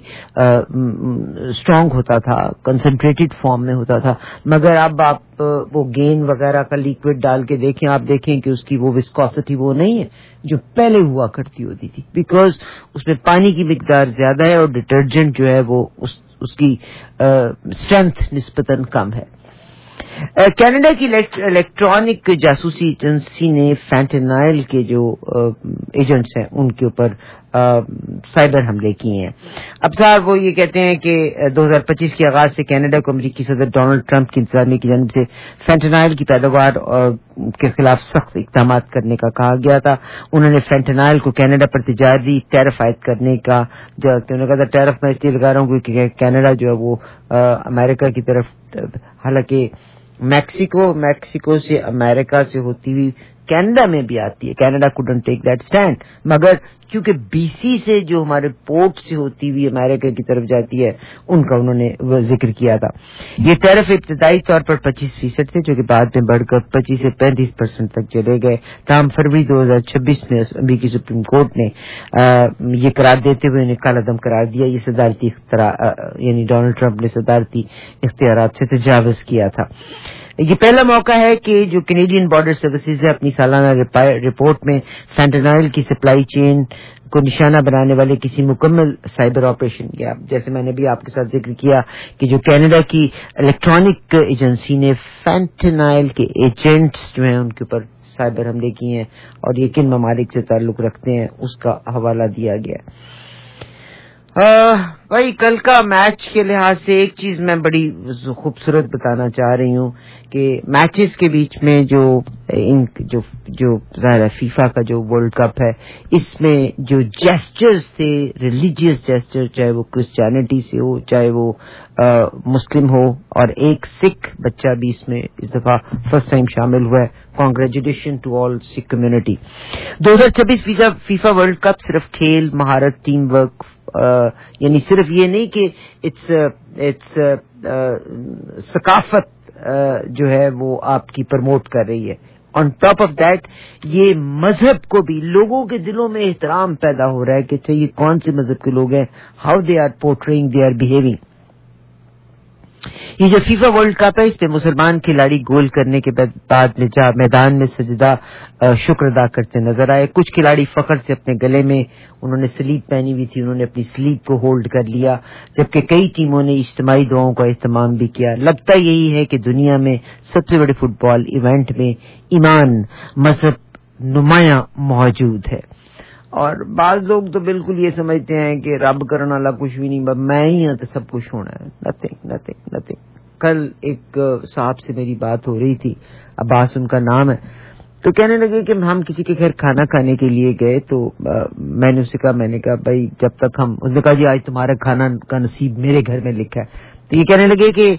स्ट्रांग होता था, कंसंट्रेटेड फॉर्म में होता था, मगर अब आप वो गेन वगैरह का लिक्विड डाल के देखें, आप देखें कि उसकी वो विस्कोसिटी वो नहीं है जो पहले हुआ करती होती थी, बिकॉज उसमें पानी की मिकदार ज्यादा है और डिटर्जेंट जो है वो उसकी स्ट्रेंथ निस्बतन कम है। कनाडा की इलेक्ट्रॉनिक जासूसी एजेंसी ने फैंटेनाइल के जो एजेंट्स हैं उनके ऊपर साइबर हमले किए हैं। अब साहब वो ये कहते हैं कि 2025 के आगाज से कनाडा को अमेरिकी सदर डोनाल्ड ट्रंप की इंतजामिया की जानिब से फैंटेनाइल की पैदावार के खिलाफ सख्त इक़दाम करने का कहा गया था। उन्होंने फैंटेनाइल को कनाडा पर तिजारती टैरिफ आयद करने का जो उन्होंने कहा था, टैरिफ मैं इसलिए लगा रहा हूँ क्योंकि कनाडा जो है वो अमेरिका की तरफ, हालांकि मैक्सिको से अमेरिका से होती हुई कनाडा में भी आती है, Canada couldn't take that stand, मगर क्योंकि बीसी से जो हमारे पोर्ट से होती हुई अमेरिका की तरफ जाती है उनका उन्होंने जिक्र किया था। ये टैरिफ इब्तदाई तौर पर 25% थे जो कि बाद में बढ़कर 25 से 35% तक चले गए। तमाम फरवरी 2026 में अमेरिकी सुप्रीम कोर्ट ने ये करार देते हुए उन्हें कालादम करार दिया। ये सदारती यानी डोनाल्ड ट्रंप ने सदारती इख्तियारात से तजावुज़ किया था। ये पहला मौका है कि जो कैनेडियन बॉर्डर सर्विसेज है अपनी सालाना रिपोर्ट में फैंटेनाइल की सप्लाई चेन को निशाना बनाने वाले किसी मुकम्मल साइबर ऑपरेशन किया। जैसे मैंने भी आपके साथ जिक्र किया कि जो कनाडा की इलेक्ट्रॉनिक एजेंसी ने फैंटेनाइल के एजेंट्स जो हैं उनके ऊपर साइबर हमले किए हैं और ये किन ममालिक से ताल्लुक रखते हैं उसका हवाला दिया गया। भाई कल का मैच के लिहाज से एक चीज मैं बड़ी खूबसूरत बताना चाह रही हूँ कि मैचेस के बीच में जो ज़ाहिर है फीफा का जो वर्ल्ड कप है इसमें जो जेस्चर्स थे, रिलीजियस जेस्चर, चाहे वो क्रिश्चियनिटी से हो चाहे वो मुस्लिम हो, और एक सिख बच्चा भी इसमें इस दफा फर्स्ट टाइम शामिल हुआ है। Congratulation to all Sikh community. 2026 FIFA World Cup सिर्फ खेल, महारत, टीम वर्क, यानी सिर्फ ये नहीं कि इट्स सकाफत जो है वो आपकी प्रमोट कर रही है, ऑन टॉप ऑफ दैट ये मजहब को भी लोगों के दिलों में एहतराम पैदा हो रहा है कि अच्छा ये कौन से मजहब के लोग हैं, how they are portraying, they are behaving. یہ جو فیفا ورلڈ کپ ہے اس میں مسلمان کھلاڑی گول کرنے کے بعد میں میدان میں سجدہ شکر ادا کرتے نظر آئے. کچھ کھلاڑی فخر سے اپنے گلے میں انہوں نے سلیب پہنی ہوئی تھی, انہوں نے اپنی سلیب کو ہولڈ کر لیا, جبکہ کئی ٹیموں نے اجتماعی دعاؤں کا اہتمام بھی کیا. لگتا یہی ہے کہ دنیا میں سب سے بڑے فٹ بال ایونٹ میں ایمان مذہب نمایاں موجود ہے. اور بعض لوگ تو بالکل یہ سمجھتے ہیں کہ رب کرنے والا کچھ بھی نہیں, میں ہی ہوں تو سب کچھ ہونا ہے. نتھنگ. کل ایک صاحب سے میری بات ہو رہی تھی, عباس ان کا نام ہے, تو کہنے لگے کہ ہم کسی کے گھر کھانا کھانے کے لیے گئے, تو میں نے اسے کہا بھائی جب تک اس نے کہا جی آج تمہارا کھانا کا نصیب میرے گھر میں لکھا ہے. تو یہ کہنے لگے کہ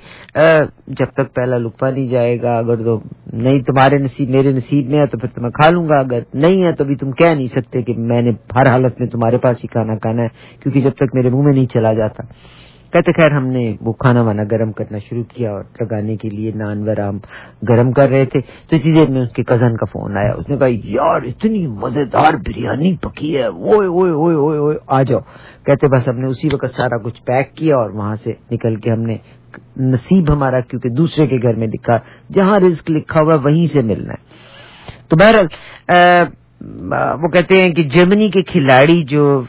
جب تک پہلا لقمہ نہیں جائے گا, اگر تو نہیں تمہارے نصیب میرے نصیب میں ہے تو پھر تو میں کھا لوں گا, اگر نہیں ہے تو بھی تم کہہ نہیں سکتے کہ میں نے ہر حالت میں تمہارے پاس ہی کھانا کھانا ہے, کیونکہ جب تک میرے منہ میں نہیں چلا جاتا. کہتے خیر ہم نے وہ کھانا وانا گرم کرنا شروع کیا اور لگانے کے لیے نان ورام گرم کر رہے تھے, تو اسی دیر میں اس کے کزن کا فون آیا. اس نے کہا یار اتنی مزیدار بریانی پکی ہے, اوئے آ جاؤ. کہتے بس ہم نے اسی وقت سارا کچھ پیک کیا اور وہاں سے نکل کے ہم نے نصیب ہمارا کیونکہ دوسرے کے گھر میں لکھا, جہاں رزق لکھا ہوا وہیں سے ملنا ہے. تو بہرحال وہ کہتے ہیں کہ جرمنی کے کھلاڑی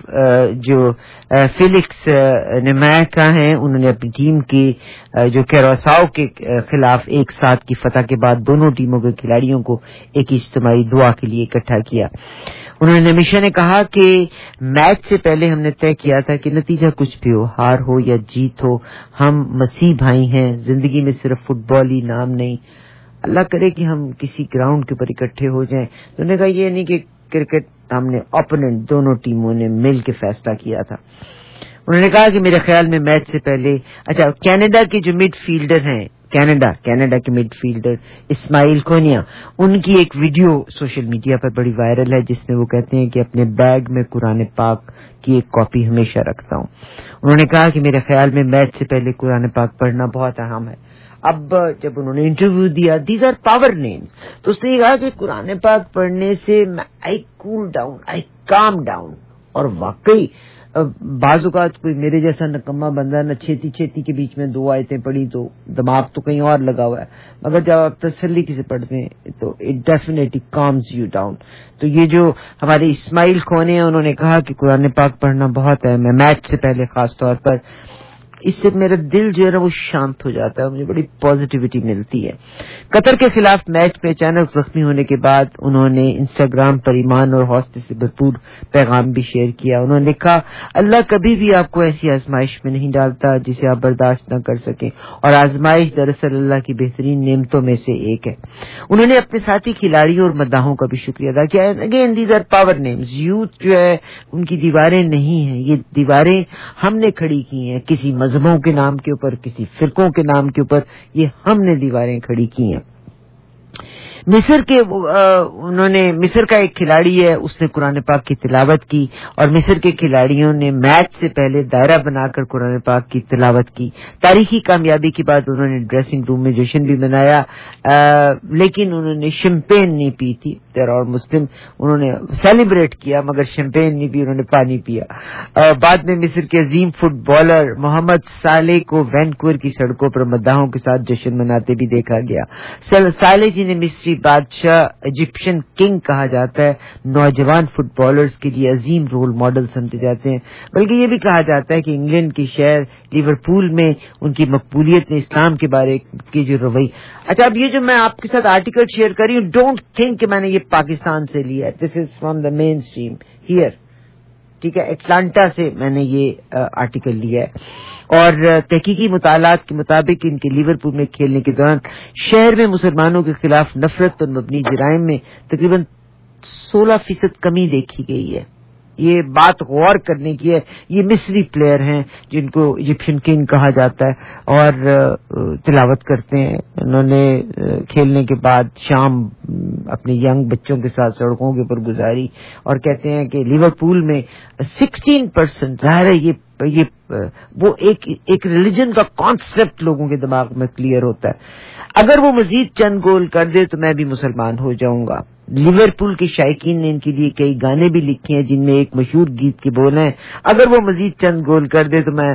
جو فیلکس نیمائکا ہیں, انہوں نے اپنی ٹیم کی جو کیراساؤ کے خلاف 1-7 کی فتح کے بعد دونوں ٹیموں کے کھلاڑیوں کو ایک اجتماعی دعا کے لیے اکٹھا کیا. انہوں نے ہمیشہ نے کہا کہ میچ سے پہلے ہم نے طے کیا تھا کہ نتیجہ کچھ بھی ہو, ہار ہو یا جیت ہو, ہم مسیح بھائی ہیں. زندگی میں صرف فٹ بال ہی نام نہیں, اللہ کرے کہ ہم کسی گراؤنڈ کے اوپر اکٹھے ہو جائیں. تو انہوں نے کہا یہ نہیں کہ کرکٹ ہم نے اپوننٹ دونوں ٹیموں نے مل کے فیصلہ کیا تھا. انہوں نے کہا کہ میرے خیال میں میچ سے پہلے کینیڈا کے جو مڈ فیلڈر ہیں, کینیڈا کے مڈ فیلڈر اسماعیل کونیا, ان کی ایک ویڈیو سوشل میڈیا پر بڑی وائرل ہے جس میں وہ کہتے ہیں کہ اپنے بیگ میں قرآن پاک کی ایک کاپی ہمیشہ رکھتا ہوں. انہوں نے کہا کہ میرے خیال میں میچ سے پہلے قرآن پاک پڑھنا بہت اہم ہے. اب جب انہوں نے انٹرویو دیا, دیز آر پاور نیمز, تو اس نے کہا کہ قرآن پاک پڑھنے سے آئی کول ڈاؤن, آئی کام ڈاؤن. اور واقعی بعض اوقات کوئی میرے جیسا نکما بندہ نہ چھیتی کے بیچ میں 2 آیتیں پڑھی تو دماغ تو کہیں اور لگا ہوا ہے, مگر جب آپ تسلی سے پڑھتے ہیں تو it definitely comes you down. تو یہ جو ہمارے اسماعیل کھونے ہیں, انہوں نے کہا کہ قرآن پاک پڑھنا بہت ہے, میں میچ سے پہلے خاص طور پر, اس سے میرا دل جو ہے نا وہ شانت ہو جاتا ہے, مجھے بڑی پازیٹیوٹی ملتی ہے. قطر کے خلاف میچ میں اچانک زخمی ہونے کے بعد انہوں نے انسٹاگرام پر ایمان اور حوصلے سے بھرپور پیغام بھی شیئر کیا. انہوں نے لکھا اللہ کبھی بھی آپ کو ایسی آزمائش میں نہیں ڈالتا جسے آپ برداشت نہ کر سکیں, اور آزمائش دراصل اللہ کی بہترین نعمتوں میں سے ایک ہے. انہوں نے اپنے ساتھی کھلاڑیوں اور مداحوں کا بھی شکریہ ادا کیا. Again these are power names. Youth جو ہے ان کی دیواریں نہیں ہیں, یہ دیواریں ہم نے کھڑی کی ہیں, کسی مذہبوں کے نام کے اوپر, کسی فرقوں کے نام کے اوپر, یہ ہم نے دیواریں کھڑی کی ہیں. مصر کا ایک کھلاڑی ہے, اس نے قرآن پاک کی تلاوت کی, اور مصر کے کھلاڑیوں نے میچ سے پہلے دائرہ بنا کر قرآن پاک کی تلاوت کی. تاریخی کامیابی کے بعد انہوں نے ڈریسنگ روم میں جشن بھی منایا, لیکن انہوں نے شمپین نہیں پی تھی. اور مسلم انہوں نے سیلیبریٹ کیا مگر شمپین نہیں پی, انہوں نے پانی پیا. بعد میں مصر کے عظیم فٹ بالر محمد صالح کو وینکوور کی سڑکوں پر مداحوں کے ساتھ جشن مناتے بھی دیکھا گیا. صالح جی نے مصری بادشاہ ایجپشین کنگ کہا جاتا ہے, نوجوان فٹ بالرز کے لیے عظیم رول ماڈل سمجھے جاتے ہیں. بلکہ یہ بھی کہا جاتا ہے کہ انگلینڈ کے شہر لیورپول میں ان کی مقبولیت نے اسلام کے بارے کی جو روی. اچھا, اب یہ جو میں آپ کے ساتھ آرٹیکل شیئر کر رہی ہوں, ڈونٹ تھنک کہ میں نے یہ پاکستان سے لیا ہے, this is from the mainstream here. ٹھیک ہے, اٹلانٹا سے میں نے یہ آرٹیکل لیا ہے. اور تحقیقی مطالعات کے مطابق ان کے لیورپول میں کھیلنے کے دوران شہر میں مسلمانوں کے خلاف نفرت پر مبنی جرائم میں تقریباً 16% کمی دیکھی گئی ہے. یہ بات غور کرنے کی ہے. یہ مصری پلیئر ہیں جن کو ایجپشین کنگ کہا جاتا ہے, اور تلاوت کرتے ہیں. انہوں نے کھیلنے کے بعد شام اپنے ینگ بچوں کے ساتھ سڑکوں کے اوپر گزاری, اور کہتے ہیں کہ لیورپول میں 16%, ظاہر ہے یہ وہ ایک ریلیجن کا کانسیپٹ لوگوں کے دماغ میں کلیئر ہوتا ہے. اگر وہ مزید چند گول کر دے تو میں بھی مسلمان ہو جاؤں گا. لیورپول کے شائقین نے ان کے لیے کئی گانے بھی لکھے ہیں جن میں ایک مشہور گیت کے بول ہیں, اگر وہ مزید چند گول کر دے تو میں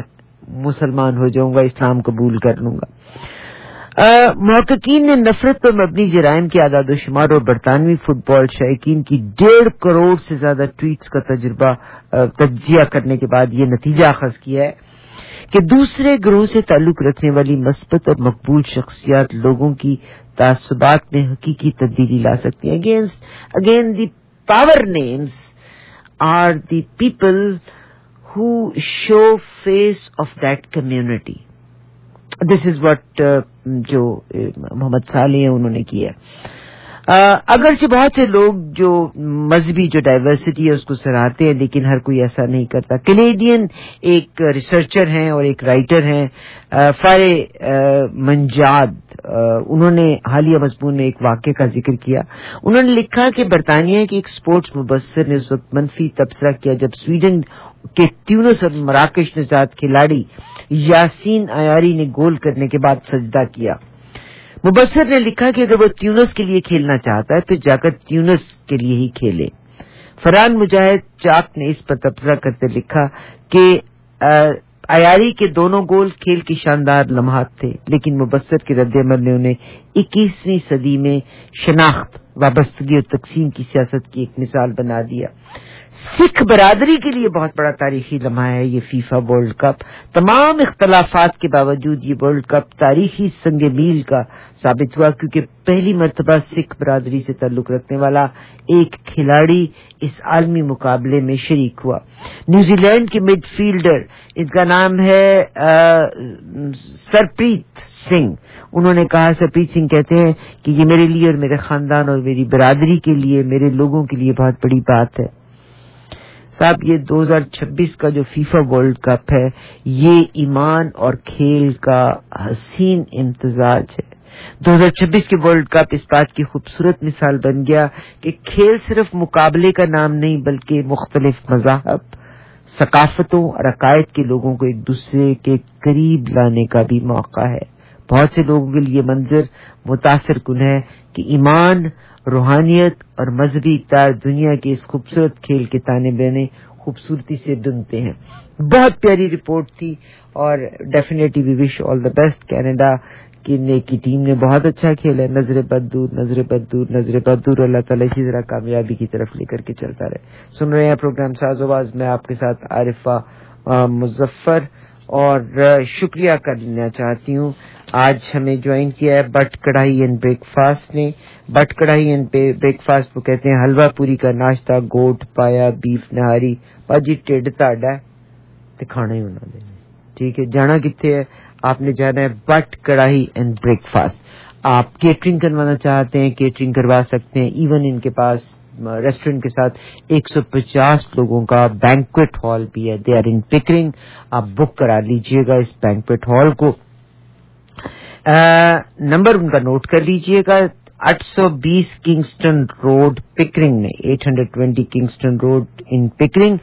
مسلمان ہو جاؤں گا, اسلام قبول کر لوں گا. محققین نے نفرت پر مبنی جرائم کے اعداد و شمار اور برطانوی فٹ بال شائقین کی 1.5 کروڑ سے زیادہ ٹویٹس کا تجزیہ کرنے کے بعد یہ نتیجہ اخذ کیا ہے کہ دوسرے گروہ سے تعلق رکھنے والی مثبت اور مقبول شخصیات لوگوں کی تعصبات میں حقیقی تبدیلی لا سکتی ہیں. Again the power names are the people who show face of that community. This is what جو محمد صالح ہیں انہوں نے کیا. اگرچہ بہت سے لوگ جو مذہبی جو ڈائیورسٹی ہے اس کو سراہتے ہیں, لیکن ہر کوئی ایسا نہیں کرتا. کینیڈین ایک ریسرچر ہیں اور ایک رائٹر ہیں فارے منجاد, انہوں نے حالیہ مضمون میں ایک واقعے کا ذکر کیا. انہوں نے لکھا کہ برطانیہ کے ایک سپورٹس مبصر نے اس وقت منفی تبصرہ کیا جب سویڈن کے تیونس اور مراکش نژاد کھلاڑی یاسین عیاری نے گول کرنے کے بعد سجدہ کیا. مبصر نے لکھا کہ اگر وہ تیونس کے لیے کھیلنا چاہتا ہے پھر جا کر تیونس کے لیے ہی کھیلے. فرحان مجاہد چاک نے اس پر تبصرہ کرتے لکھا کہ عیاری کے دونوں گول کھیل کی شاندار لمحات تھے, لیکن مبصر کے رد عمل نے انہیں 21ویں صدی میں شناخت, وابستگی اور تقسیم کی سیاست کی ایک مثال بنا دیا. سکھ برادری کے لیے بہت بڑا تاریخی لمحہ ہے یہ فیفا ورلڈ کپ. تمام اختلافات کے باوجود یہ ورلڈ کپ تاریخی سنگ میل کا ثابت ہوا, کیونکہ پہلی مرتبہ سکھ برادری سے تعلق رکھنے والا ایک کھلاڑی اس عالمی مقابلے میں شریک ہوا. نیوزی لینڈ کے مڈ فیلڈر, ان کا نام ہے سرپریت سنگھ, انہوں نے کہا, سرپریت سنگھ کہتے ہیں کہ یہ میرے لیے اور میرے خاندان اور میری برادری کے لیے, میرے لوگوں کے لیے بہت بڑی بات ہے. صاحب یہ 2026 کا جو فیفا ورلڈ کپ ہے یہ ایمان اور کھیل کا حسین امتزاج ہے. 2026 کے ورلڈ کپ اس بات کی خوبصورت مثال بن گیا کہ کھیل صرف مقابلے کا نام نہیں بلکہ مختلف مذاہب, ثقافتوں اور عقائد کے لوگوں کو ایک دوسرے کے قریب لانے کا بھی موقع ہے. بہت سے لوگوں کے لیے منظر متاثر کن ہے کہ ایمان, روحانیت اور مذہبی اقدار دنیا کے اس خوبصورت کھیل کے تانے بانے خوبصورتی سے بنتے ہیں. بہت پیاری رپورٹ تھی اور definitely we wish all the best. Canada کی ٹیم نے بہت اچھا کھیلا ہے. نظر بد دور, نظر بد دور, نظر بد دور. اللہ تعالیٰ اسی طرح کامیابی کی طرف لے کر کے چلتا رہے. سن رہے ہیں پروگرام ساز آواز, میں آپ کے ساتھ عارفہ مظفر, اور شکریہ کرنا چاہتی ہوں آج ہمیں جوائن کیا ہے Butt Karahi and breakfast نے. Butt Karahi and breakfast کو کہتے ہیں حلوہ پوری کا ناشتہ, گوٹ پایا, بیف نہاری. باجی ٹھڈ تاڈا تے کھانا ہی ہونا دے. ٹھیک ہے, جانا کتنے ہے, آپ نے جانا ہے Butt Karahi and breakfast. آپ کیٹرنگ کروانا چاہتے ہیں کیٹرنگ کروا سکتے ہیں. ایون ان کے پاس ریسٹورنٹ کے ساتھ 150 لوگوں کا بینکویٹ ہال بھی ہے. They are in Pickering. آپ بک کرا لیجئے گا اس بینکویٹ ہال کو. نمبر ان کا نوٹ کر لیجئے گا, 820 کنگسٹن روڈ پکرنگ میں, 820 کنگسٹن روڈ ان پکرنگ.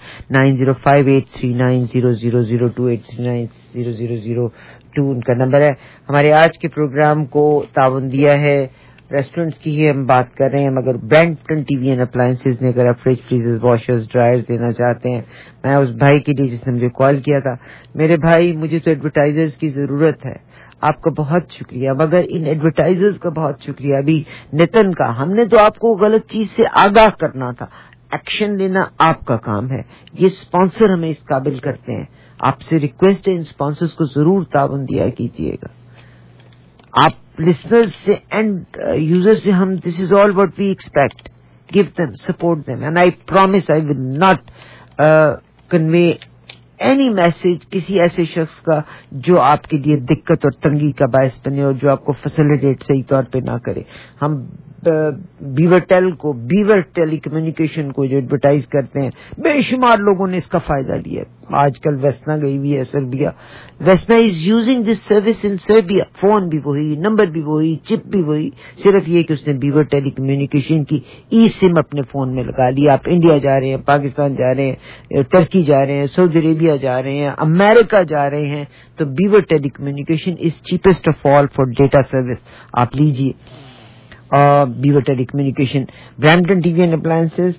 9058390002 8390002 ان کا نمبر ہے. ہمارے آج کے پروگرام کو تعاون دیا ہے, ریسٹورینٹس کی ہی ہم بات کر رہے ہیں مگر Brampton T V and appliances نے. اگر آپ فریج, فریزر, واشرز, ڈرائرز دینا چاہتے ہیں, میں اس بھائی کے لیے جس نے مجھے کال کیا تھا, میرے بھائی مجھے تو ایڈورٹائزرز کی ضرورت ہے. آپ کا بہت شکریہ, مگر ان ایڈورٹائزرز کا بہت شکریہ. ابھی نتن کا, ہم نے تو آپ کو غلط چیز سے آگاہ کرنا تھا, ایکشن لینا آپ کا کام ہے. یہ اسپانسر ہمیں اس قابل کرتے ہیں. آپ سے ریکویسٹ ہے ان اسپانسرز کو ضرور تعاون دیا کیجیے گا. آپ لسنر سے اینڈ یوزر سے ہم, this is all what we expect. Give them, support them, and I promise I will not convey any message کسی ایسے شخص کا جو آپ کے لیے دقت اور تنگی کا باعث بنے اور جو آپ کو فیسیلیٹیٹ صحیح طور پہ نہ کرے. ہم بیور ٹیلی کمیونیکیشن کو جو ایڈورٹائز کرتے ہیں, بے شمار لوگوں نے اس کا فائدہ لیا. آج کل ویسنا گئی ہوئی ہے Serbia. Vesna is using this service in Serbia. Phone بھی وہی, نمبر بھی وہی, چپ بھی وہی, صرف یہ کہ اس نے بیور ٹیلی کمیونیکیشن کی ای سم اپنے فون میں لگا لی. آپ انڈیا جا رہے ہیں, پاکستان جا رہے ہیں, ٹرکی جا رہے ہیں, سعودی عربیہ جا رہے ہیں, امریکہ جا رہے ہیں, تو Beaver telecommunication is cheapest of all for data service. آپ لیجیے. Beaver telecommunication. Brampton T V and appliances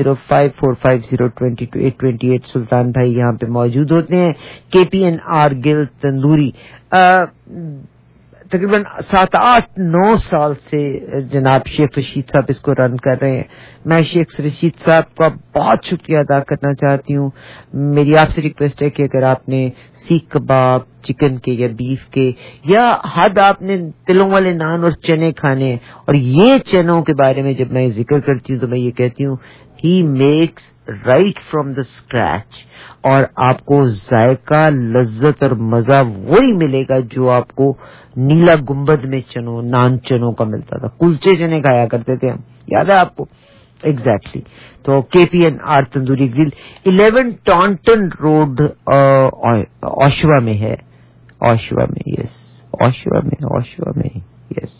9054502228 Sultan بھائی یہاں پہ موجود ہوتے ہیں. KPNR گل تندوری تقریباً 7-8-9 سال سے جناب شیخ رشید صاحب اس کو رن کر رہے ہیں. میں شیخ رشید صاحب کا بہت شکریہ ادا کرنا چاہتی ہوں. میری آپ سے ریکویسٹ ہے کہ اگر آپ نے سیخ کباب چکن کے یا بیف کے یا حد آپ نے تلوں والے نان اور چنے کھانے, اور یہ چنوں کے بارے میں جب میں ذکر کرتی ہوں تو میں یہ کہتی ہوں he makes right from the scratch, اور آپ کو ذائقہ لذت اور مزہ وہی ملے گا جو آپ کو نیلا گنبد میں چنوں نان چنوں کا ملتا تھا. کلچے چنے کھایا کرتے تھے ہم, یاد ہے آپ کو؟ ایگزیکٹلی. تو KPNR Tandoori grill 11 Taunton Road Oshawa میں ہے. اوشوا میں, یس, اوشوا میں یس,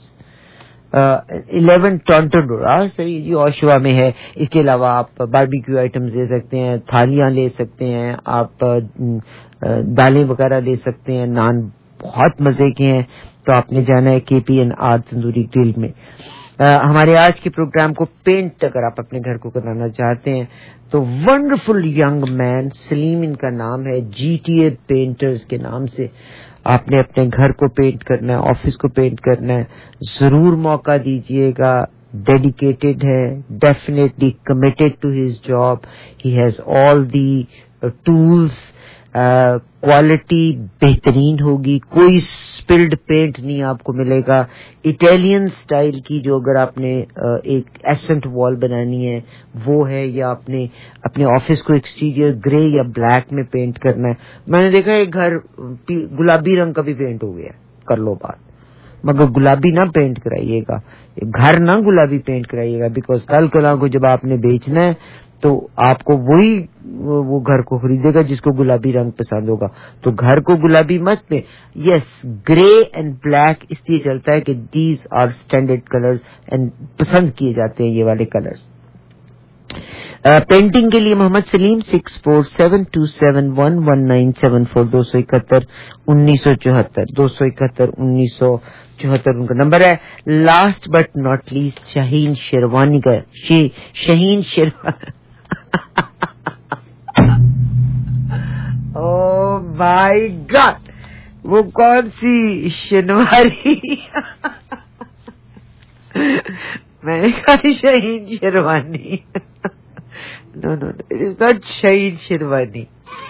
11 ٹانٹن روڈ. صحیح جی, اوشوا میں ہے. اس کے علاوہ آپ باربیکیو آئٹمز لے سکتے ہیں, تھالیاں لے سکتے ہیں, آپ دالیں وغیرہ لے سکتے ہیں. نان بہت مزے کے ہیں. تو آپ نے جانا ہے KPNR تندوری گرل میں. ہمارے آج کے پروگرام کو پینٹ اگر آپ اپنے گھر کو کرانا چاہتے ہیں تو ونڈرفل ینگ مین سلیم ان کا نام ہے, GTA پینٹرز کے نام سے. آپ نے اپنے گھر کو پینٹ کرنا ہے, آفس کو پینٹ کرنا ہے, ضرور موقع دیجیے گا. ڈیڈیکیٹڈ ہے, definitely committed to his job. He has all the tools. Quality بہترین ہوگی, کوئی اسپلڈ پینٹ نہیں آپ کو ملے گا. اٹیلین سٹائل کی جو اگر آپ نے ایک ایسنٹ وال بنانی ہے وہ ہے, یا اپنے آفس کو ایکسٹیریئر گرے یا بلیک میں پینٹ کرنا ہے. میں نے دیکھا ایک گھر گلابی رنگ کا بھی پینٹ ہو گیا, کر لو بات, مگر گلابی نہ پینٹ کرائیے گا, گھر نہ گلابی پینٹ کرائیے گا, بیکاز کل کو جب آپ نے بیچنا ہے تو آپ کو وہ گھر کو خریدے گا جس کو گلابی رنگ پسند ہوگا. تو گھر کو گلابی مت پہ. یس, گرے اینڈ بلیک اس لیے چلتا ہے کہ these are standard colours and پسند کیے جاتے ہیں یہ والے کلرز. پینٹنگ کے لیے محمد سلیم 6472711974 271-1974 ان کا نمبر ہے. Last but not least Shaheen Sherwani کا شاہین شیروانی. او مائی گاڈ, وہ کون سی شنواری؟ میں نے کہا شاہین sherwani. No, it is not Shaheen Sherwani.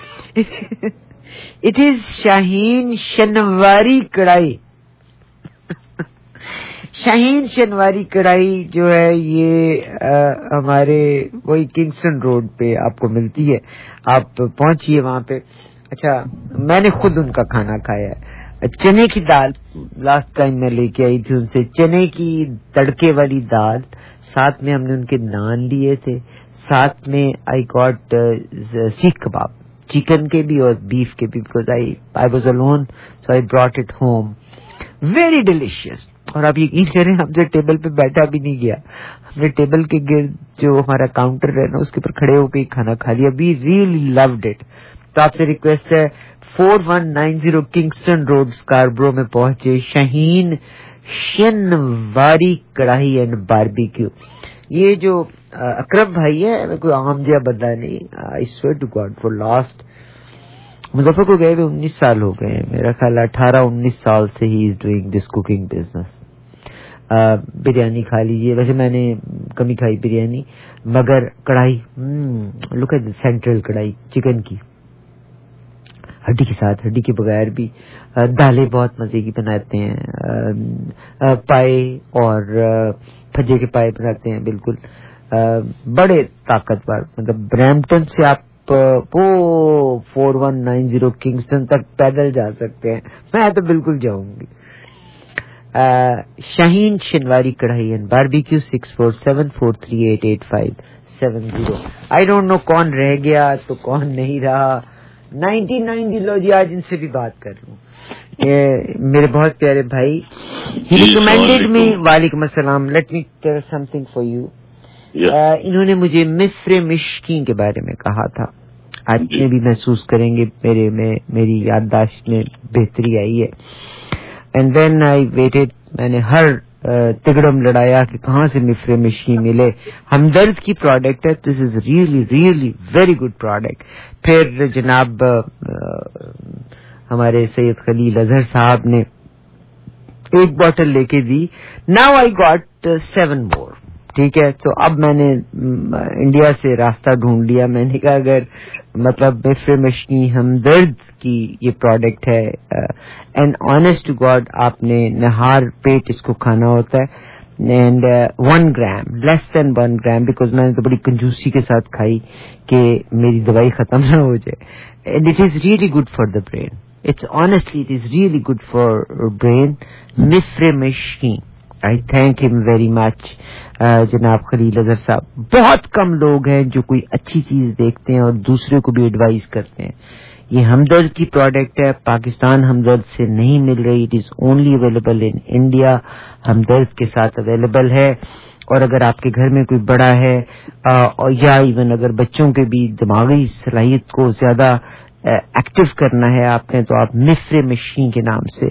It is Shaheen Shanwari Kadai. شاہین شنواری کڑھائی جو ہے یہ ہمارے وہی کنگسٹن روڈ پہ آپ کو ملتی ہے. آپ پہنچیے وہاں پہ. اچھا, میں نے خود ان کا کھانا کھایا ہے. چنے کی دال لاسٹ ٹائم میں لے کے آئی تھی ان سے, چنے کی تڑکے والی دال, ساتھ میں ہم نے ان کے نان لیے تھے, ساتھ میں I got seekh kebab, chicken کے بھی اور بیف کے بھی, because I was alone so I brought it home. Very delicious. اور آپ یقین کریں ہم سے ٹیبل پہ بیٹھا بھی نہیں گیا, ہم نے ٹیبل کے گرد جو ہمارا کاؤنٹر ہے نا اس کے اوپر کھڑے ہو کے کھانا کھا لیا. We really loved it. تو آپ سے ریکویسٹ ہے 4190 کنگسٹن روڈ اسکاربرو میں پہنچے شاہین شنواری کڑاہی اینڈ باربیکیو. یہ جو اکرم بھائی ہے کوئی عام جہاں بندہ نہیں. I swear to God for last Muzaffar کو گئے ہوئے 19 سال ہو گئے ہیں, میرا خیال 18-19 سال سے ہی is doing this cooking business. Biryani کھا لیجیے, ویسے میں نے کمی کھائی بریانی, مگر karahi look at central karahi chicken کی, ہڈی کے ساتھ, ہڈی کے بغیر بھی. دالیں بہت مزے کی بناتے ہیں, پائے اور پھجے کے پائے بناتے ہیں بالکل بڑے طاقتور. مطلب برامپٹن سے آپ وہ 4190 کنگسٹن تک پیدل جا سکتے ہیں. میں تو بالکل جاؤں گی. Shaheen Shinwari Karahi and barbecue 6474388570. I don't know کون رہ گیا تو کون نہیں رہا. 99 لو جی, آج ان سے بھی بات کر لوں. میرے بہت پیارے بھائی ہی ریکمینڈیڈ می. وعلیکم السلام. Let me tell something for you. انہوں نے مجھے مصر مشکین کے بارے میں کہا تھا. آج میں بھی محسوس کریں گے میری یادداشت میں بہتری آئی ہے. And then I waited. میں نے ہر تگڑم لڑایا کہ کہاں سے مفر مشکی ملے. ہمدرد کی پروڈکٹ ہے. This is really really very good product. پھر جناب ہمارے سید خلیل اظہر صاحب نے ایک بوٹل لے کے دی. Now I got 7 more. ٹھیک ہے. تو اب میں نے انڈیا سے راستہ ڈھونڈ لیا. میں نے کہا اگر مطلب مفر مشکی ہمدرد کی یہ پروڈکٹ ہے اینڈ آنیسٹ ٹو گاڈ آپ نے نہار پیٹ اس کو کھانا ہوتا ہے and 1 gram less then 1 gram because میں نے تو بڑی کنجوسی کے ساتھ کھائی کہ میری دوائی ختم نہ ہو جائے. And it is really good for the brain. Its honestly it is really good for brain. مفر مشکی I thank him very much جناب خلیل اظہر صاحب. بہت کم لوگ ہیں جو کوئی اچھی چیز دیکھتے ہیں اور دوسرے کو بھی ایڈوائز کرتے ہیں. یہ ہمدرد کی پروڈکٹ ہے. پاکستان ہمدرد سے نہیں مل رہی. It is only available in India. Hamdard کے ساتھ اویلیبل ہے. اور اگر آپ کے گھر میں کوئی بڑا ہے یا ایون اگر بچوں کے بھی دماغی صلاحیت کو زیادہ ایکٹیو کرنا ہے آپ نے تو آپ مفر مشکی کے نام سے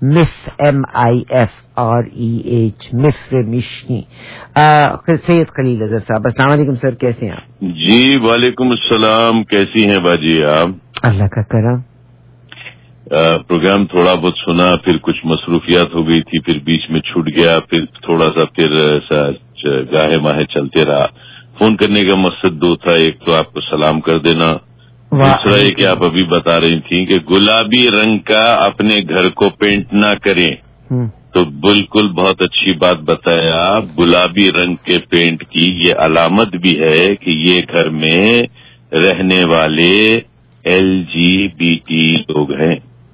MIFREH مفر مشکی. سید خلیل اظہر صاحب السلام علیکم سر, کیسے ہیں آپ؟ جی وعلیکم السلام. کیسی ہیں باجی آپ؟ اللہ کا کرم. پروگرام تھوڑا بہت سنا, پھر کچھ مصروفیات ہو گئی تھی, پھر بیچ میں چھوٹ گیا, پھر تھوڑا سا پھر گاہے ماہے چلتے رہا. فون کرنے کا مقصد 2 تھا. ایک تو آپ کو سلام کر دینا, دوسرا یہ کہ آپ ابھی بتا رہی تھیں کہ گلابی رنگ کا اپنے گھر کو پینٹ نہ کریں, تو بالکل بہت اچھی بات بتایا. گلابی رنگ کے پینٹ کی یہ علامت بھی ہے کہ یہ گھر میں رہنے والے LGBT لوگ ہیں.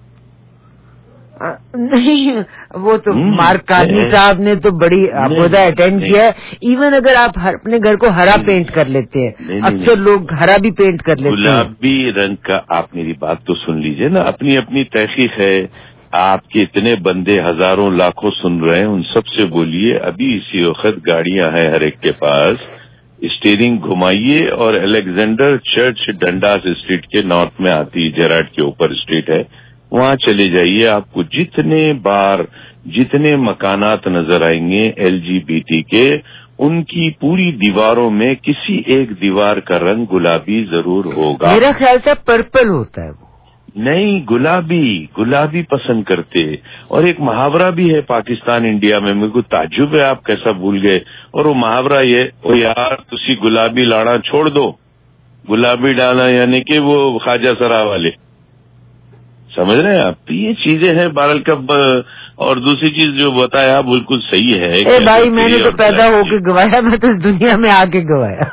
نہیں, وہ تو مارک کاظمی صاحب نے تو بڑی عہدہ اٹینڈ کیا ہے. ایون اگر آپ اپنے گھر کو ہرا پینٹ کر لیتے ہیں, اکثر لوگ ہرا بھی پینٹ کر لیتے ہیں. گلابی رنگ کا, آپ میری بات تو سن لیجئے نا, اپنی اپنی تحقیق ہے. آپ کے اتنے بندے ہزاروں لاکھوں سن رہے ہیں, ان سب سے بولیے ابھی اسی وقت گاڑیاں ہیں ہر ایک کے پاس, اسٹیئرنگ گھمائیے اور الیگزینڈر چرچ ڈنڈاس اسٹریٹ کے نارتھ میں آتی, جیراڈ کے اوپر اسٹریٹ ہے, وہاں چلے جائیے. آپ کو جتنے مکانات نظر آئیں گے LGBT کے, ان کی پوری دیواروں میں کسی ایک دیوار کا رنگ گلابی ضرور ہوگا. میرا خیال تھا پرپل ہوتا ہے. وہ نہیں, گلابی پسند کرتے. اور ایک محاورہ بھی ہے پاکستان انڈیا میں, میرے کو تعجب ہے آپ کیسا بھول گئے. اور وہ محاورہ یہ, او یار تسی گلابی لاڑا چھوڑ دو, گلابی ڈالا یعنی کہ وہ خواجہ سرا والے, سمجھ رہے ہیں آپ. یہ چیزیں ہیں بہرحال. کب اور دوسری چیز جو بتایا بالکل صحیح ہے. اے بھائی میں نے تو پیدا ہو کے گوایا, میں تو اس دنیا میں آ کے گوایا.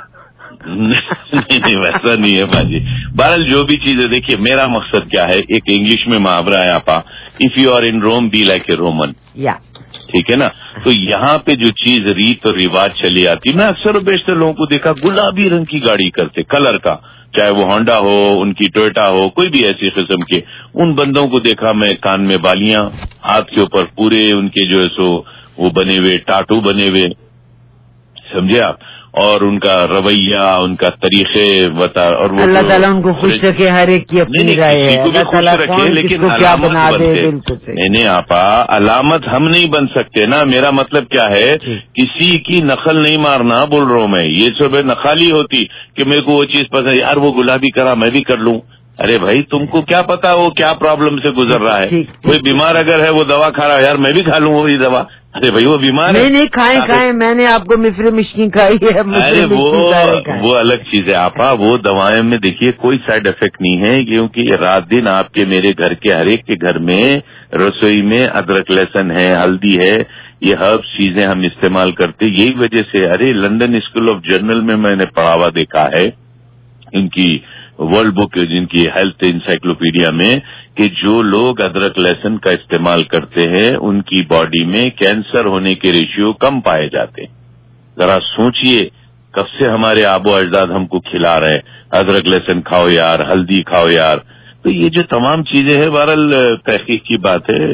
نہیں ویسا نہیں ہے باجی. بہرحال جو بھی چیز ہے, دیکھیے میرا مقصد کیا ہے. ایک انگلش میں محاورہ ہے آپا, if you are in Rome be like a Roman. ٹھیک ہے نا. تو یہاں پہ جو چیز ریت اور رواج چلی آتی, میں اکثر و بیشتر لوگوں کو دیکھا گلابی رنگ کی گاڑی کرتے, کلر کا, چاہے وہ ہونڈا ہو, ان کی ٹویوٹا ہو, کوئی بھی ایسی قسم کے. ان بندوں کو دیکھا میں, کان میں بالیاں, ہاتھ کے اوپر پورے ان کے جو ہے سو وہ بنے ہوئے ٹاٹو بنے ہوئے, سمجھے آپ. اور ان کا رویہ, ان کا طریقے بتا, اور وہ اللہ تعالیٰ ان کو خوش رکھے. ہر ایک کی اپنی رائے ہے, اللہ تعالیٰ لیکن علامت بنتے. نہیں آپا, علامت ہم نہیں بن سکتے نا. میرا مطلب کیا ہے, کسی کی نقل نہیں مارنا بول رہا ہوں میں. یہ سب نقالی ہوتی کہ میرے کو وہ چیز پسند, یار وہ گلابی کرا میں بھی کر لوں. ارے بھائی تم کو کیا پتا وہ کیا پرابلم سے گزر رہا ہے. کوئی بیمار اگر ہے وہ دوا کھا رہا ہے, یار میں بھی کھا لوں وہی دوا. ارے بھائی وہ بیمار ہے. نہیں کھائیں, میں نے آپ کو مفر مشکی کھائی ہے. ارے وہ الگ چیز ہے آپا. وہ دوائیں میں دیکھیے کوئی سائڈ افیکٹ نہیں ہے, کیونکہ رات دن آپ کے میرے گھر کے ہر ایک کے گھر میں رسوئی میں ادرک لہسن ہے, ہلدی ہے, یہ ہربس چیزیں ہم استعمال کرتے. یہی وجہ سے ارے لندن اسکول آف جرنل میں نے پڑھا ہوا دیکھا ہے, ان کی ورلڈ بک جن کی ہیلتھ انسائکلوپیڈیا میں, کہ جو لوگ ادرک لہسن کا استعمال کرتے ہیں ان کی باڈی میں کینسر ہونے کے ریشیو کم پائے جاتے ہیں. ذرا سوچئے کب سے ہمارے آبا و اجداد ہم کو کھلا رہے ہیں, ادرک لہسن کھاؤ یار, ہلدی کھاؤ یار. تو یہ جو تمام چیزیں ہیں بہرحال تحقیق کی بات ہے.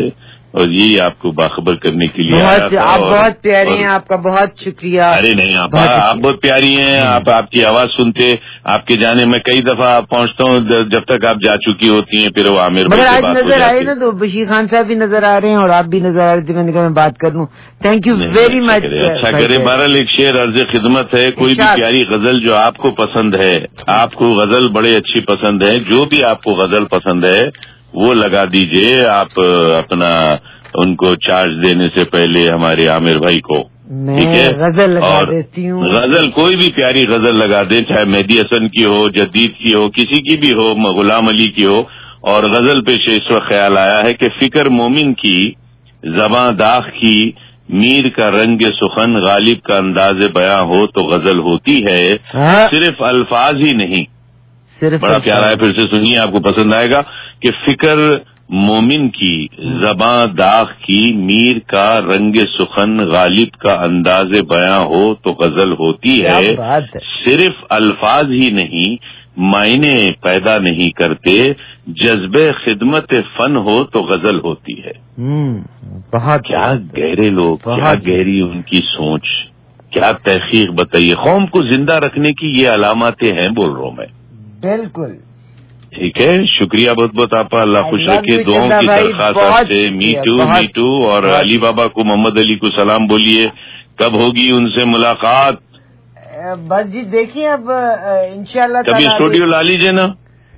اور یہی آپ کو باخبر کرنے کے لیے آپ بہت پیارے ہیں, آپ کا بہت شکریہ. ارے نہیں آپ بہت پیاری ہیں, آپ کی آواز سنتے آپ کے جانے میں کئی دفعہ پہنچتا ہوں جب تک آپ جا چکی ہوتی ہیں, پھر وہ عامر مگر آج نظر آئے نا تو بشیر خان صاحب بھی نظر آ رہے ہیں اور آپ بھی نظر آ رہے تھے, میں نے کہا میں بات کر لوں. Thank you very much. اچھا کرے. بہرحال ایک شعر عرض خدمت ہے, کوئی بھی پیاری غزل جو آپ کو پسند ہے, آپ کو غزل بڑے اچھی پسند ہے, جو بھی آپ کو غزل پسند ہے وہ لگا دیجئے. آپ اپنا ان کو چارج دینے سے پہلے ہمارے عامر بھائی کو, ٹھیک ہے, غزل لگا دیتی ہوں. غزل کوئی بھی پیاری غزل لگا دیں, چاہے مہدی حسن کی ہو, جدید کی ہو, کسی کی بھی ہو, غلام علی کی ہو. اور غزل پہ سے اس وقت خیال آیا ہے کہ فکر مومن کی زباں داغ کی, میر کا رنگ سخن غالب کا انداز بیاں ہو تو غزل ہوتی ہے, صرف الفاظ ہی نہیں. بڑا پیارا ہے, پھر سے سنیے آپ کو پسند آئے گا کہ فکر مومن کی زباں داغ کی, میر کا رنگ سخن غالب کا انداز بیاں ہو تو غزل ہوتی ہے, صرف الفاظ ہی نہیں معنی پیدا نہیں کرتے, جذبے خدمت فن ہو تو غزل ہوتی ہے. بہت کیا گہرے لوگ, کیا گہری ان کی سوچ, کیا تحقیق. بتائیے, قوم کو زندہ رکھنے کی یہ علاماتیں ہیں بول رہا ہوں میں. بالکل ٹھیک ہے, شکریہ بہت بہت آپ کا, اللہ خوش رکھے. دعاؤں کی درخواست سے می ٹو اور علی بابا کو, محمد علی کو سلام بولیے. کب ہوگی ان سے ملاقات؟ بس جی دیکھیے اب انشاءاللہ کبھی اسٹوڈیو لا لیجیے نا.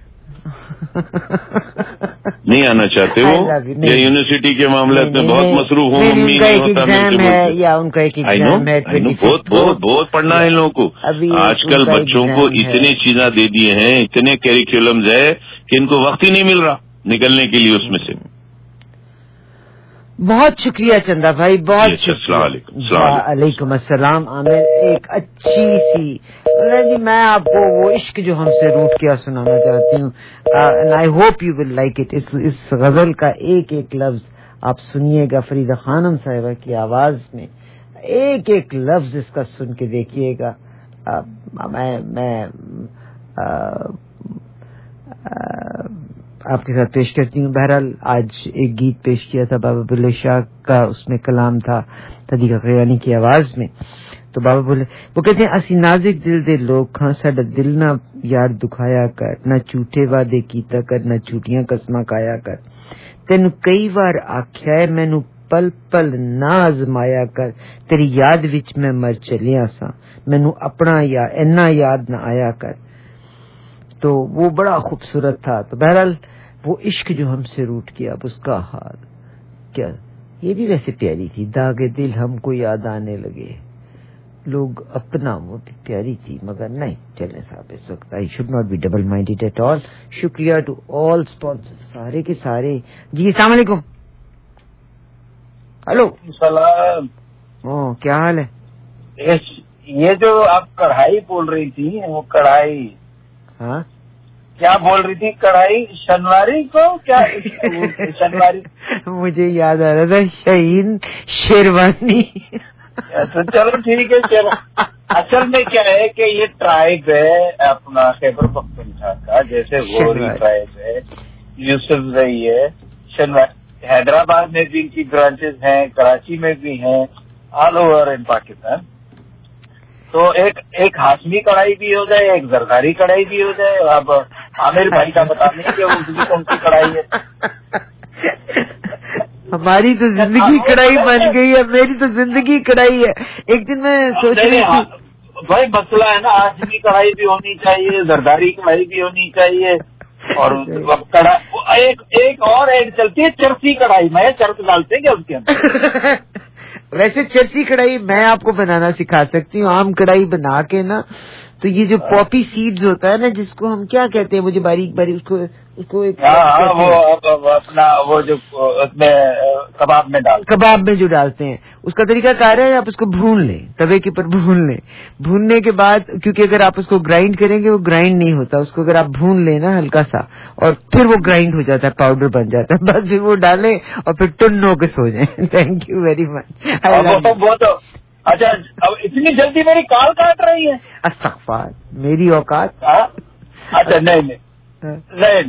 نہیں آنا چاہتے وہ, یا یونیورسٹی کے معاملات میں بہت مصروف ہوں, ممی نہیں ہوتا ہے یا ان کا ایک ایگزام ہے. بہت پڑھنا ہے ان لوگوں کو. آج کل بچوں کو اتنی چیزیں دے دیے ہیں, اتنے کیریکولمز ہے کہ ان کو وقت ہی نہیں مل رہا نکلنے کے لیے اس میں سے. بہت شکریہ چندا بھائی, بہت شکریہ. وعلیکم السلام. عامر ایک اچھی سی جی, میں آپ کو وہ عشق جو ہم سے روٹ کیا سنانا چاہتی ہوں. I hope you will like it. اس غزل کا ایک ایک لفظ آپ سنیے گا فریدہ خانم صاحبہ کی آواز میں, ایک ایک لفظ اس کا سن کے دیکھیے گا. میں آپ کے ساتھ پیش کرتی ہوں. بہرحال آج ایک گیت پیش کیا تھا بابا بلے شاہ کا, اس میں کلام تھا صدیقہ قیانی کی آواز میں. تو بابا بولے, وہ کہتے ہیں اسی نازک دل دے لوگ کھاں, ساڈا دل نہ یار دکھایا کر, نہ جھوٹے وعدے کیتا کر, نہ جھوٹیاں قسماں کھایا کر. تینو کئی بار آکھیا ہے مینو پل پل نہ آزمایا کر, تیری یاد وچ میں مر چلیا سا, مینو اپنا یا اینا یاد نہ آیا کر. تو وہ بڑا خوبصورت تھا. تو بہرحال وہ عشق جو ہم سے روٹ کیا, اب اس کا حال کیا. یہ بھی ویسے پیاری تھی, داغ دل ہم کو یاد آنے لگے, لوگ اپنا, وہ بھی پیاری تھی مگر نہیں. چلیں صاحب اس وقت I should not be double minded at all. شکریہ ٹو آل اسپانسر سارے کے سارے. جی السلام علیکم. ہلو السلام. کیا حال ہے؟ یہ جو آپ کڑھائی بول رہی تھی, وہ کڑھائی, ہاں کیا بول رہی تھی؟ کڑھائی شنواری کو, کیا شنواری؟ مجھے یاد آ رہا تھا شہین شیروانی. تو چلو ٹھیک ہے. چلو اصل میں کیا ہے کہ یہ ٹرائب ہے اپنا خیبر پختونخوا کا, جیسے غوری ٹرائب ہے, یوسف زئی ہے, حیدرآباد میں بھی ان کی برانچز ہیں, کراچی میں بھی ہیں, آل اوور ان پاکستان. تو ایک ہاشمی کڑھائی بھی ہو جائے, ایک زرداری کڑھائی بھی ہو جائے. اب عامر بھائی کا بتا دیں کہ اس کی کون سی کڑھائی ہے. ہماری تو زندگی کڑھائی بن گئی ہے, میری تو زندگی کڑھائی ہے. ایک دن میں سوچ رہی تھی بھائی مسئلہ ہے نا, ہاشمی کڑھائی بھی ہونی چاہیے, زرداری کڑھائی بھی ہونی چاہیے, اور ایک اور ایڈ چلتی ہے چرسی کڑھائی. میں چرس ڈالتے ہیں کیا اس کے اندر؟ ویسے چرسی کڑھائی میں آپ کو بنانا سکھا سکتی ہوں. عام کڑھائی بنا کے نا, تو یہ جو پاپی سیڈز ہوتا ہے نا, جس کو ہم کیا کہتے ہیں, مجھے باریک باریک اس کو وہ اپنا وہ جو کباب میں جو ڈالتے ہیں, اس کا طریقہ کار ہے آپ اس کو بھون لیں, توے کے اوپر بھون لیں. بھوننے کے بعد, کیونکہ اگر آپ اس کو گرائنڈ کریں گے وہ گرائنڈ نہیں ہوتا, اس کو اگر آپ بھون لیں نا ہلکا سا, اور پھر وہ گرائنڈ ہو جاتا ہے, پاؤڈر بن جاتا ہے. بس پھر وہ ڈالیں اور پھر ٹن ہو کے سو جائیں. Thank you very much. اچھا, اب اتنی جلدی میری کال کاٹ رہی ہے. استغفار, میری اوقات. اچھا نہیں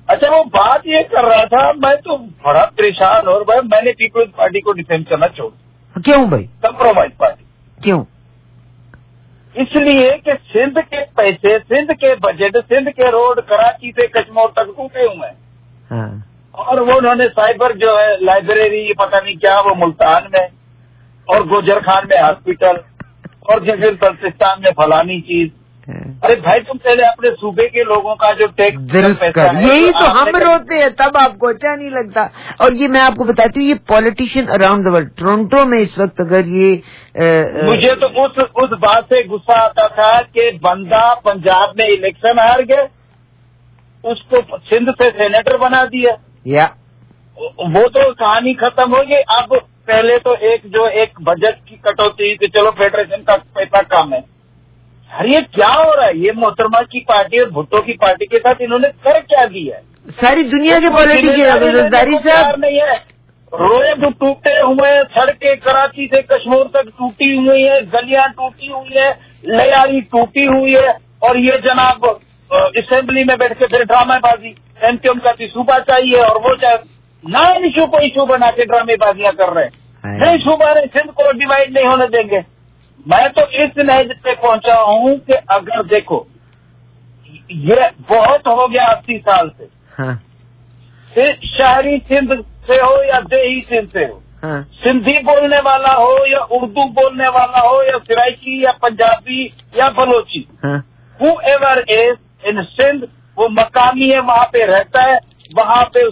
अच्छा वो बात ये कर रहा था, मैं तो बड़ा परेशान और भाई मैंने पीपल्स पार्टी को डिफेंड करना छोड़ दिया। क्यों भाई? Compromise party. क्यों? इसलिए कि सिंध के पैसे, सिंध के बजट, सिंध के रोड कराची से कश्मीर तक टूटे हुए हैं। हाँ। और वो उन्होंने साइबर जो है लाइब्रेरी पता नहीं क्या वो मुल्तान में, और गुजर खान में हॉस्पिटल, और फिर बल्तिस्तान में फलानी चीज। अरे भाई तुम पहले अपने सूबे के लोगों का जो टैक्स पैसा है, यही तो हम रोते हैं, तब आपको अच्छा नहीं लगता। और ये मैं आपको बताती हूँ, ये politician around the world, Toronto में इस वक्त अगर ये मुझे तो उस बात से गुस्सा आता था कि बंदा पंजाब में इलेक्शन हार गया, उसको सिंध से सेनेटर बना दिया, या वो तो कहानी खत्म हो गई। अब पहले तो एक बजट की कटौती कि चलो फेडरेशन का पैसा कम है। अरे ये क्या हो रहा है? ये मोहतरमा की पार्टी और भुट्टो की पार्टी के साथ इन्होंने कर क्या दिया है? सारी दुनिया के पॉलिटिशियन साहब नहीं है। रोड टूटे हुए हैं, सड़कें कराची से कश्मीर तक टूटी हुई है, गलियां टूटी हुई है, लयारी टूटी हुई है, और ये जनाब असेंबली में बैठ के फिर ड्रामेबाजी, एमकेएम का सूबा चाहिए, और वो चाहे नॉन इशू को इशू बना के ड्रामेबाजियां कर रहे हैं। नहीं सूबा रहे, सिंध को डिवाइड नहीं होने देंगे। मैं तो इस नहज पे पहुंचा हूं कि अगर देखो ये बहुत हो गया 80 साल से, हाँ। शहरी सिंध से हो या देही सिंध से हो, हाँ। सिंधी बोलने वाला हो या उर्दू बोलने वाला हो या सिराइकी या पंजाबी या बलोची, हाँ। Whoever is in Sindh वो मकामी है, वहां पे रहता है, वहां पे